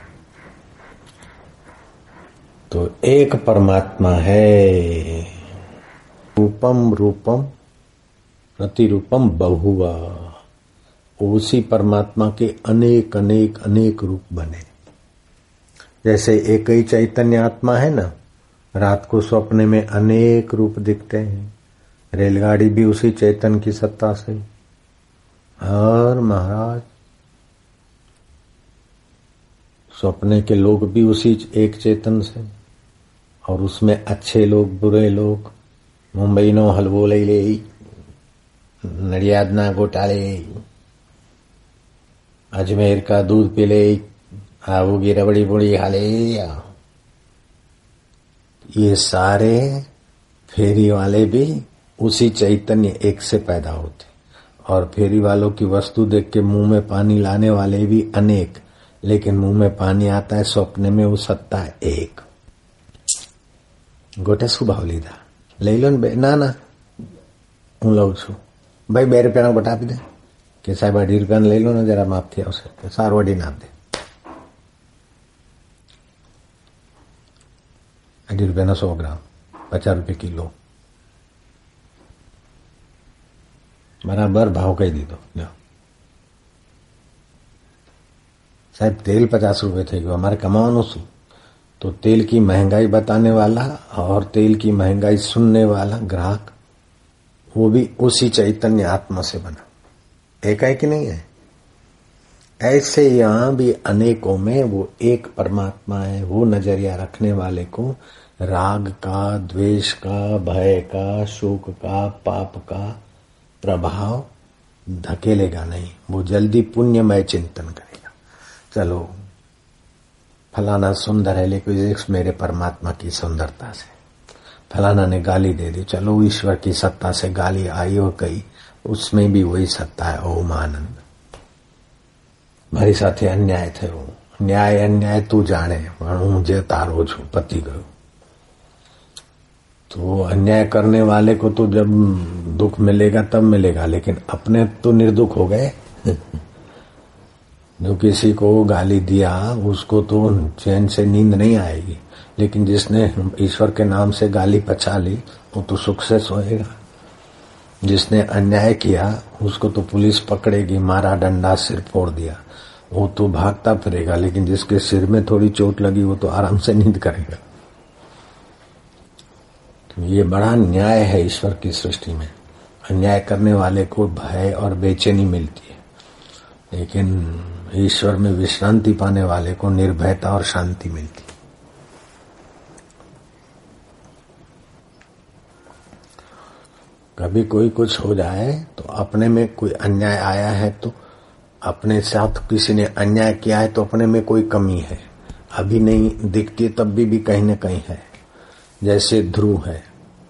तो एक परमात्मा है। रूपम रूपम प्रतिरूपम बहुवा, उसी परमात्मा के अनेक अनेक अनेक रूप बने। जैसे एक ही चैतन्य आत्मा है ना, रात को सपने में अनेक रूप दिखते हैं। रेलगाड़ी भी उसी चैतन्य की सत्ता से, और महाराज सपने के लोग भी उसी एक चेतन से, और उसमें अच्छे लोग, बुरे लोग, मुंबई नो हलवो लई ले, नडियाद ना घोटाले, अजमेर का दूध पी ले, आवोगी रबड़ी बुड़ी हाले, ये सारे फेरी वाले भी उसी चैतन्य एक से पैदा होते, और फेरी वालों की वस्तु देख के मुंह में पानी लाने वाले भी अनेक, लेकिन मुंह में पानी आता है स्वप्न में, वो सत्ता है एक। गोटे शू भाव लीधा? लई लो ने ना ना हूँ लઉં છું भाई 2 રૂપિયાનો ગોટા આપી દે કે સાહેબ 2.5 રૂપિયાનો લઈ લો ને જરા માપથી આવશે સારું વડીને આપ દે 2.5 રૂપિયાનો 100 ગ્રામ 50 રૂપિયા કિલો बराबर भाव कही दीधो। साहब तेल 50 रुपए થઈ ગયું, અમારે કમાવાનું શું? तो तेल की महंगाई बताने वाला और तेल की महंगाई सुनने वाला ग्राहक, वो भी उसी चैतन्य आत्मा से बना, एक है कि नहीं है? ऐसे यहां भी अनेकों में वो एक परमात्मा है। वो नजरिया रखने वाले को राग का, द्वेष का, भय का, शोक का, पाप का प्रभाव धकेलेगा नहीं, वो जल्दी पुण्यमय चिंतन करेगा। चलो फलाना सुंदर है, लेकिन मेरे परमात्मा की सुंदरता से। फलाना ने गाली दे दी, चलो ईश्वर की सत्ता से गाली आई और गई, उसमें भी वही सत्ता है, ओम आनंद। मारी साथे अन्याय थयो, न्याय अन्याय तू जाने, हूँ जे तारो छू, पति गयो। तो अन्याय करने वाले को तो जब दुख मिलेगा तब मिलेगा, लेकिन अपने तो निर्दुख हो गए। जो किसी को गाली दिया उसको तो चैन से नींद नहीं आएगी, लेकिन जिसने ईश्वर के नाम से गाली पचा ली वो तो सुख से सोएगा। जिसने अन्याय किया उसको तो पुलिस पकड़ेगी, मारा डंडा, सिर फोड़ दिया, वो तो भागता फिरेगा, लेकिन जिसके सिर में थोड़ी चोट लगी वो तो आराम से नींद करेगा। तो ये बड़ा न्याय है ईश्वर की सृष्टि में। अन्याय करने वाले को भय और बेचैनी मिलती है, लेकिन ईश्वर में विश्रांति पाने वाले को निर्भयता और शांति मिलती है। कभी कोई कुछ हो जाए तो अपने में कोई अन्याय आया है, तो अपने साथ किसी ने अन्याय किया है तो अपने में कोई कमी है, अभी नहीं दिखती तब भी कहीं न कहीं है। जैसे ध्रुव है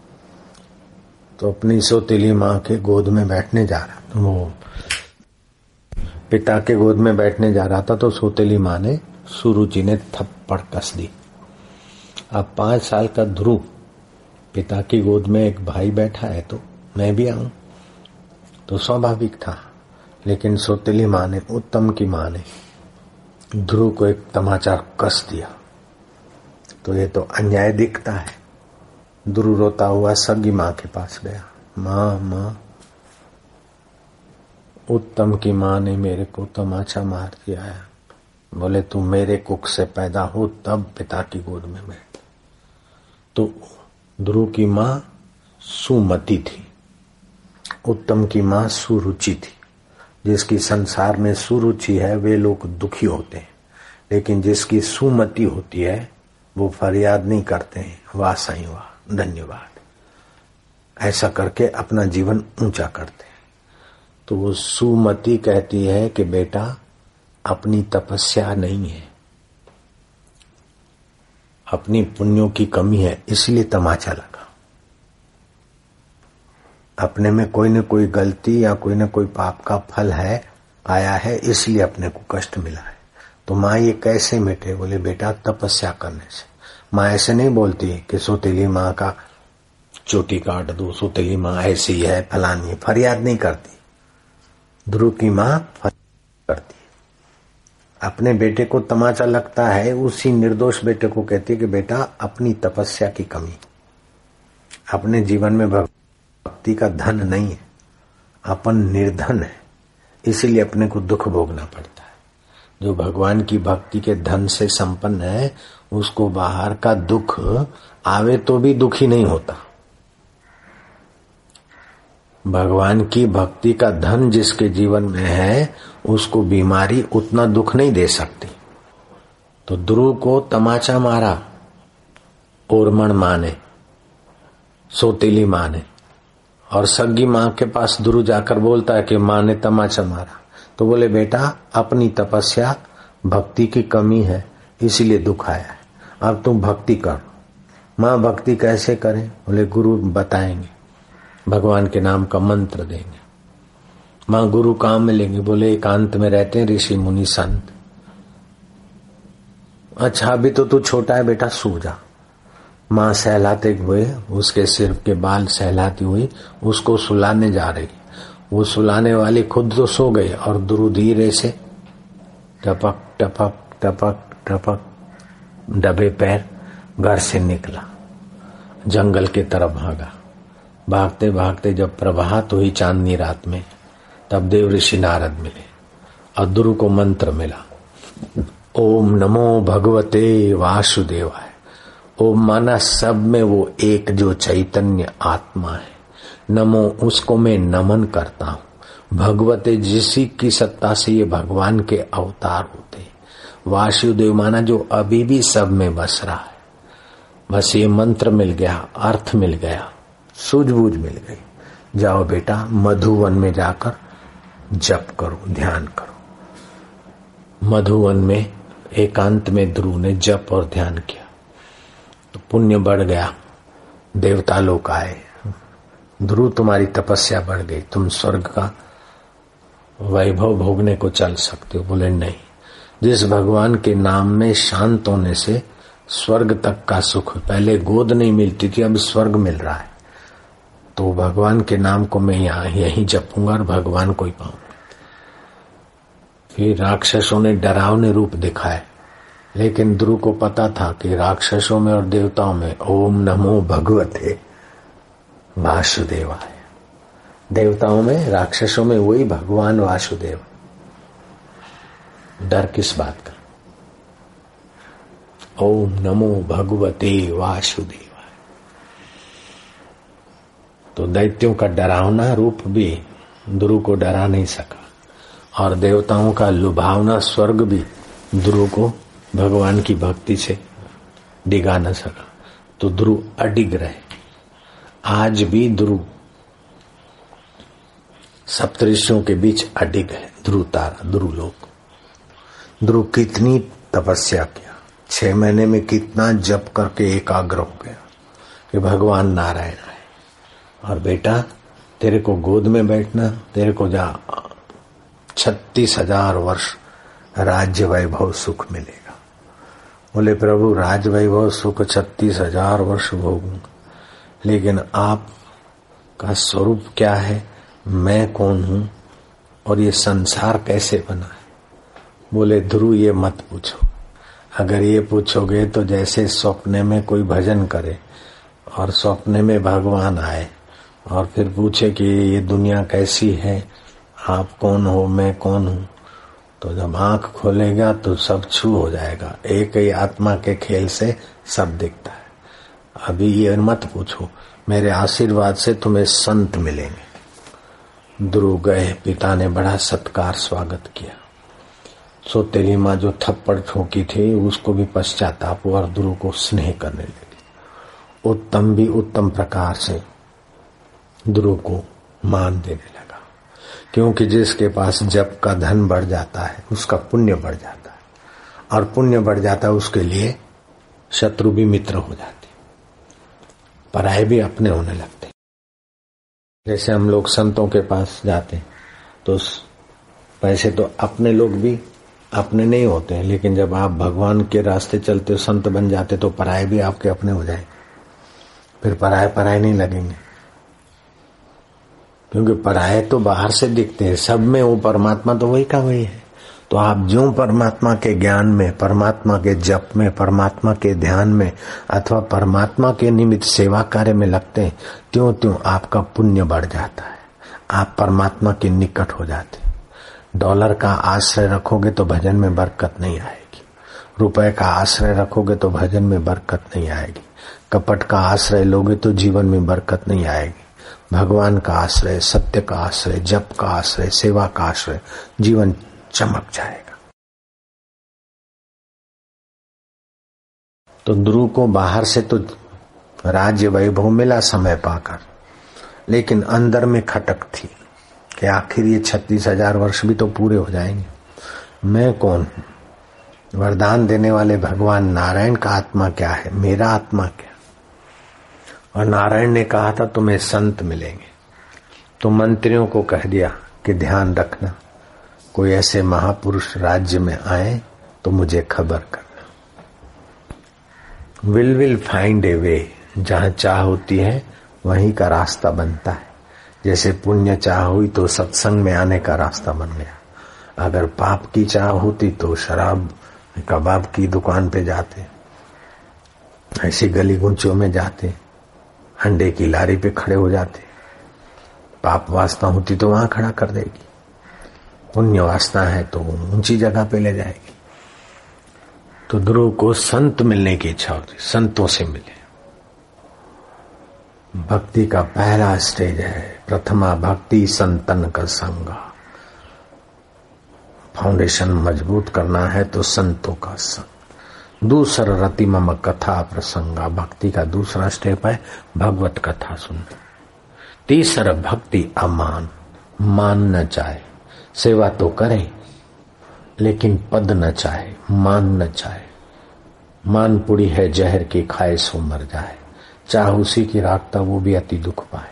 तो अपनी सौतेली माँ के गोद में बैठने जा रहा, तो वो पिता के गोद में बैठने जा रहा था, तो सौतेली माँ ने सुरुचि ने थप्पड़ कस दी। अब 5 साल का ध्रुव पिता की गोद में एक भाई बैठा है तो मैं भी आऊं तो स्वाभाविक था। लेकिन सौतेली माँ ने, उत्तम की माँ ने ध्रुव को एक तमाचा कस दिया तो ये तो अन्याय दिखता है। ध्रुव रोता हुआ सगी माँ के पास गया। माँ, उत्तम की माँ ने मेरे को तमाचा मार दिया है। बोले तू मेरे कुख से पैदा हो तब पिता की गोद में बैठ। तो ध्रुव की माँ सुमति थी, उत्तम की माँ सुरुचि थी। जिसकी संसार में सुरुचि है वे लोग दुखी होते हैं, लेकिन जिसकी सुमति होती है वो फरियाद नहीं करते हैं। वाह साईं वाह, धन्यवाद, ऐसा करके अपना जीवन ऊंचा करते हैं। तो वो सुमति कहती है कि बेटा अपनी तपस्या नहीं है, अपनी पुण्यों की कमी है, इसलिए तमाचा लगा। अपने में कोई न कोई गलती या कोई न कोई पाप का फल है, आया है, इसलिए अपने को कष्ट मिला है। तो माँ ये कैसे मिटे? बोले बेटा तपस्या करने से। माँ ऐसे नहीं बोलती कि सौतेली माँ का चोटी काट दो, सौतेली माँ ऐसी है फलानी, फरियाद नहीं करती। ध्रुव की माँ फरियाद करती है। अपने बेटे को तमाचा लगता है, उसी निर्दोष बेटे को कहती है कि बेटा अपनी तपस्या की कमी, अपने जीवन में भक्ति का धन नहीं है, अपन निर्धन है, इसीलिए अपने को दुख भोगना पड़ता है। जो भगवान की भक्ति के धन से संपन्न है उसको बाहर का दुख आवे तो भी दुखी नहीं होता। भगवान की भक्ति का धन जिसके जीवन में है उसको बीमारी उतना दुख नहीं दे सकती। तो ध्रुव को तमाचा मारा ओरमण माँ ने, सौतेली माँ ने, और सगी माँ के पास ध्रुव जाकर बोलता है कि माँ ने तमाचा मारा। तो बोले बेटा अपनी तपस्या भक्ति की कमी है, इसीलिए दुख आया है, अब तुम भक्ति कर। माँ भक्ति कैसे करें? बोले गुरु बताएंगे, भगवान के नाम का मंत्र देंगे। माँ गुरु काम में लेंगे। बोले एकांत में रहते हैं ऋषि मुनि संत। अच्छा अभी तो तू छोटा है बेटा, सो जा। माँ सहलाते हुए उसके सिर के बाल सहलाती हुई उसको सुलाने जा रही। वो सुलाने वाली खुद तो सो गई और ध्रुव धीरे से टपक टपक टपक टपक दबे पैर घर से निकला, जंगल की तरफ भागा। भागते भागते जब प्रभात हुई चांदनी रात में, तब देव ऋषि नारद मिले और ध्रुव को मंत्र मिला, ओम नमो भगवते वासुदेवाय। ओम माना सब में वो एक जो चैतन्य आत्मा है, नमो उसको मैं नमन करता हूँ। भगवते जिसी की सत्ता से ये भगवान के अवतार होते, वासुदेव माना जो अभी भी सब में बस रहा है। बस ये मंत्र मिल गया, अर्थ मिल गया, सूझबूझ मिल गई। जाओ बेटा मधुवन में जाकर जप करो, ध्यान करो। मधुवन में एकांत में ध्रुव ने जप और ध्यान किया तो पुण्य बढ़ गया, देवता लोग आए। ध्रुव तुम्हारी तपस्या बढ़ गई, तुम स्वर्ग का वैभव भोगने को चल सकते हो। बोले नहीं, जिस भगवान के नाम में शांत होने से स्वर्ग तक का सुख, पहले गोद नहीं मिलती थी अब स्वर्ग मिल रहा है, तो भगवान के नाम को मैं यहीं जपूंगा और भगवान को ही पाऊंगा। फिर राक्षसों ने डरावने रूप दिखाए, लेकिन ध्रुव को पता था कि राक्षसों में और देवताओं में ओम नमो भगवते वासुदेवाय, देवताओं में राक्षसों में वही भगवान वासुदेव। डर किस बात का? ओम नमो भगवते वासुदेवाय। तो दैत्यों का डरावना रूप भी ध्रुव को डरा नहीं सका और देवताओं का लुभावना स्वर्ग भी ध्रुव को भगवान की भक्ति से डिगा न सका। तो ध्रुव अडिग रहे। आज भी ध्रुव सप्तऋषियों के बीच अडिग है। ध्रुव तारा, ध्रुव लोक। ध्रुव कितनी तपस्या किया, 6 महीने में कितना जप करके एकाग्र हो गया कि भगवान नारायण है। और बेटा तेरे को गोद में बैठना, तेरे को जा 36,000 वर्ष राज्य वैभव सुख मिलेगा। बोले प्रभु राज वैभव सुख 36,000 वर्ष भोगूंगा, लेकिन आप का स्वरूप क्या है, मैं कौन हूं और ये संसार कैसे बना है? बोले ध्रुव ये मत पूछो। अगर ये पूछोगे तो जैसे स्वप्न में कोई भजन करे और स्वप्न में भगवान आए और फिर पूछे कि ये दुनिया कैसी है, आप कौन हो, मैं कौन हूं, तो जब आंख खोलेगा तो सब छू हो जाएगा। एक ही आत्मा के खेल से सब दिखता है। अभी ये मत पूछो, मेरे आशीर्वाद से तुम्हें संत मिलेंगे। ध्रुव गए, पिता ने बड़ा सत्कार स्वागत किया। सौतेली माँ जो थप्पड़ ठोकी थी उसको भी पश्चाताप हुआ और ध्रुव को स्नेह करने लगी। उत्तम भी उत्तम प्रकार से ध्रुव को मान देने लगा, क्योंकि जिसके पास जप का धन बढ़ जाता है उसका पुण्य बढ़ जाता है, और पुण्य बढ़ जाता है उसके लिए शत्रु भी मित्र हो जाते, पराये भी अपने होने लगते। जैसे हम लोग संतों के पास जाते तो वैसे तो अपने लोग भी अपने नहीं होते हैं, लेकिन जब आप भगवान के रास्ते चलते हो, संत बन जाते, तो पराये भी आपके अपने हो जाएंगे। फिर पराये नहीं लगेंगे, क्योंकि पराये तो बाहर से दिखते हैं, सब में वो परमात्मा तो वही का वही है। तो आप जो परमात्मा के ज्ञान में, परमात्मा के जप में, परमात्मा के ध्यान में अथवा परमात्मा के निमित्त सेवा कार्य में लगते हैं, त्यों त्यों आपका पुण्य बढ़ जाता है, आप परमात्मा के निकट हो जाते। डॉलर का आश्रय रखोगे तो भजन में बरकत नहीं आएगी, रुपए का आश्रय रखोगे तो भजन में बरकत नहीं आएगी, कपट का आश्रय लोगे तो जीवन में बरकत नहीं आएगी। भगवान का आश्रय, सत्य का आश्रय, जप का आश्रय, सेवा का आश्रय, जीवन चमक जाएगा। तो ध्रुव को बाहर से तो राज्य वैभव मिला समय पाकर, लेकिन अंदर में खटक थी कि आखिर ये 36,000 वर्ष भी तो पूरे हो जाएंगे, मैं कौन हूं? वरदान देने वाले भगवान नारायण का आत्मा क्या है, मेरा आत्मा क्या? और नारायण ने कहा था तुम्हें संत मिलेंगे, तो मंत्रियों को कह दिया कि ध्यान रखना, कोई ऐसे महापुरुष राज्य में आए तो मुझे खबर करना। विल फाइंड ए वे, जहां चाह होती है वहीं का रास्ता बनता है। जैसे पुण्य चाह हुई तो सत्संग में आने का रास्ता बन गया, अगर पाप की चाह होती तो शराब कबाब की दुकान पे जाते, ऐसी गली गुंचों में जाते, अंडे की लारी पे खड़े हो जाते। पाप वासना होती तो वहां खड़ा कर देगी, पुण्य वासना है तो ऊंची जगह पे ले जाएगी। तो ध्रुव को संत मिलने की इच्छा होती, संतों से मिले। भक्ति का पहला स्टेज है प्रथमा भक्ति संतन का संग। फाउंडेशन मजबूत करना है तो संतों का संग। दूसरा रति मम कथा प्रसंगा, भक्ति का दूसरा स्टेप है भगवत कथा सुनना। तीसरा भक्ति अमान, मान न चाहे, सेवा तो करे लेकिन पद न चाहे, मान न चाहे। मान पुड़ी है जहर की, खाए सो मर जाए, चाह उसी की राखता वो भी अति दुख पाए।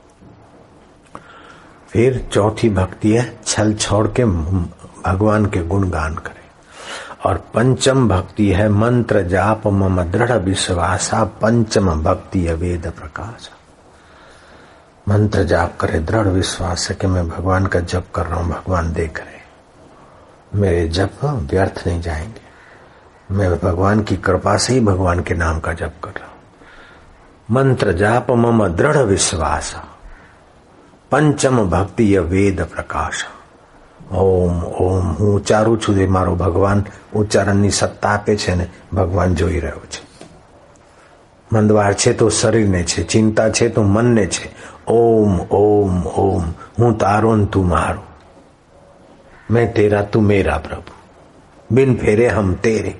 फिर चौथी भक्ति है छल छोड़ के भगवान के गुणगान करे। और पंचम भक्ति है मंत्र जाप मम दृढ़ विश्वासा, पंचम भक्ति है वेद प्रकाश। मंत्र जाप करे, दृढ़ विश्वास है कि मैं भगवान का जप कर रहा हूं, भगवान देख रहे, मेरे जप व्यर्थ नहीं जाएंगे, मैं भगवान की कृपा से ही भगवान के नाम का जप कर रहा हूं। मंत्र जाप मम दृढ़ विश्वास, पंचम भक्ति य वेद प्रकाश। ઓમ ઓમ હું ઉચ્ચારું છું જે મારો ભગવાન ઉચ્ચારણની સત્તા આપે છે ને, ભગવાન જોઈ રહ્યો છે। મંદવાર છે તો શરીરને છે, ચિંતા છે તો મનને છે। ઓમ ઓમ ઓમ, હું તારો ને તું મારો, मैं तेरा तू मेरा प्रभु, बिन फेरे हम तेरे।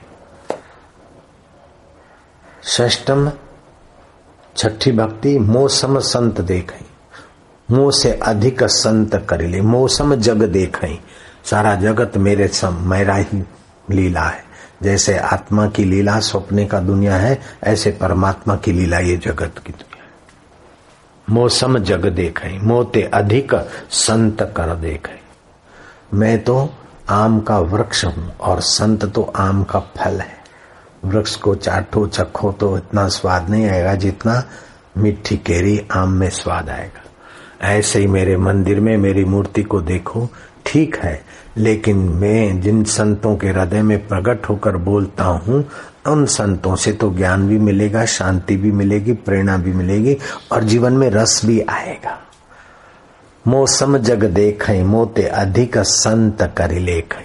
षष्टम छठी भक्ति मौसम संत देखें, मुंह से अधिक संत कर ले, मौसम जग देखें, सारा जगत मेरे सम, मेरा ही लीला है। जैसे आत्मा की लीला स्वप्ने का दुनिया है, ऐसे परमात्मा की लीला ये जगत की दुनिया है। मौसम जग देखें, मोते अधिक संत कर देखें। मैं तो आम का वृक्ष हूं और संत तो आम का फल है। वृक्ष को चाटो चखो तो इतना स्वाद नहीं आएगा जितना मीठी केरी आम में स्वाद आएगा। ऐसे ही मेरे मंदिर में मेरी मूर्ति को देखो, ठीक है, लेकिन मैं जिन संतों के हृदय में प्रकट होकर बोलता हूँ उन संतों से तो ज्ञान भी मिलेगा, शांति भी मिलेगी, प्रेरणा भी मिलेगी और जीवन में रस भी आएगा। मौसम जग देखै मोते अधिक संत करि लेखै।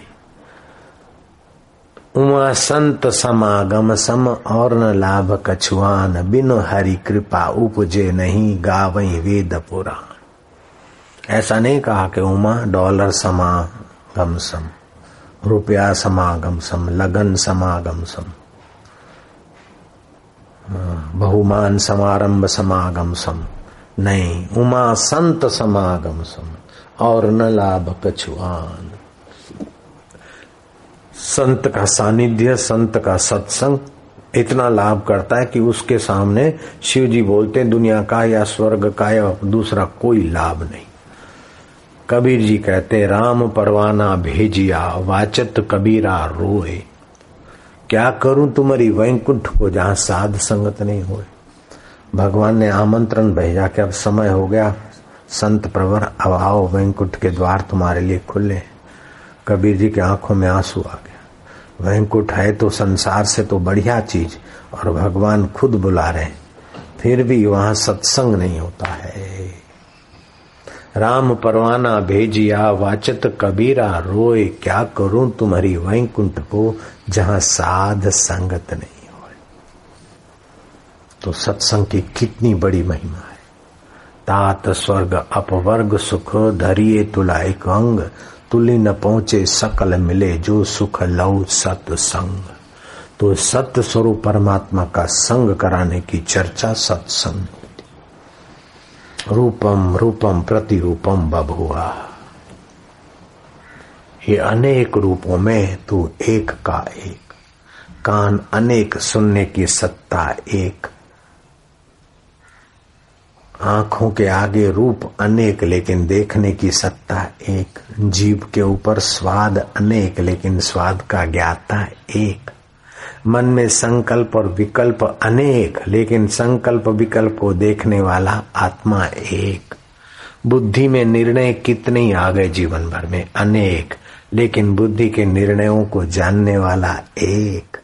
उमा संत समागम सम और न लाभ कछुआन। बिनु हरि कृपा उपजे नहीं गावई वेद पुराण। ऐसा नहीं कहा कि उमा डॉलर समागम सम, रुपया समागम सम, लगन समागम सम, बहुमान समारंभ समागम सम। नहीं, उमा संत समागम सम और न लाभ कछुआन। संत का सानिध्य, संत का सत्संग इतना लाभ करता है कि उसके सामने शिव जी बोलते हैं दुनिया का या स्वर्ग का या दूसरा कोई लाभ नहीं। कबीर जी कहते राम परवाना भेजिया वाचत कबीरा रोए। क्या करूं तुम्हारी वैकुंठ को जहां साध संगत नहीं होए। भगवान ने आमंत्रण भेजा कि अब समय हो गया संत प्रवर, अब आओ वैकुंठ के द्वार तुम्हारे लिए खुले। कबीर जी की आंखों में आंसू आ गया। वैकुंठ है तो संसार से तो बढ़िया चीज और भगवान खुद बुला रहे, फिर भी वहां सत्संग नहीं होता है। राम परवाना भेजिया वाचत कबीरा रोए। क्या करूं तुम्हारी वैकुंठ को जहां साध संगत नहीं हो। तो सत्संग की कितनी बड़ी महिमा है। तात स्वर्ग अपवर्ग सुख धरिए तुला एक अंग। तुली न पहुंचे सकल मिले जो सुख लऊ सत्संग। तो सत्य स्वरूप परमात्मा का संग कराने की चर्चा सत्संग। रूपम रूपम प्रतिरूपम बभुआ। ये अनेक रूपों में तू एक का एक। कान अनेक, सुनने की सत्ता एक। आंखों के आगे रूप अनेक लेकिन देखने की सत्ता एक। जीभ के ऊपर स्वाद अनेक लेकिन स्वाद का ज्ञाता एक। मन में संकल्प और विकल्प अनेक लेकिन संकल्प विकल्प को देखने वाला आत्मा एक। बुद्धि में निर्णय कितने ही आ गए जीवन भर में, अनेक, लेकिन बुद्धि के निर्णयों को जानने वाला एक।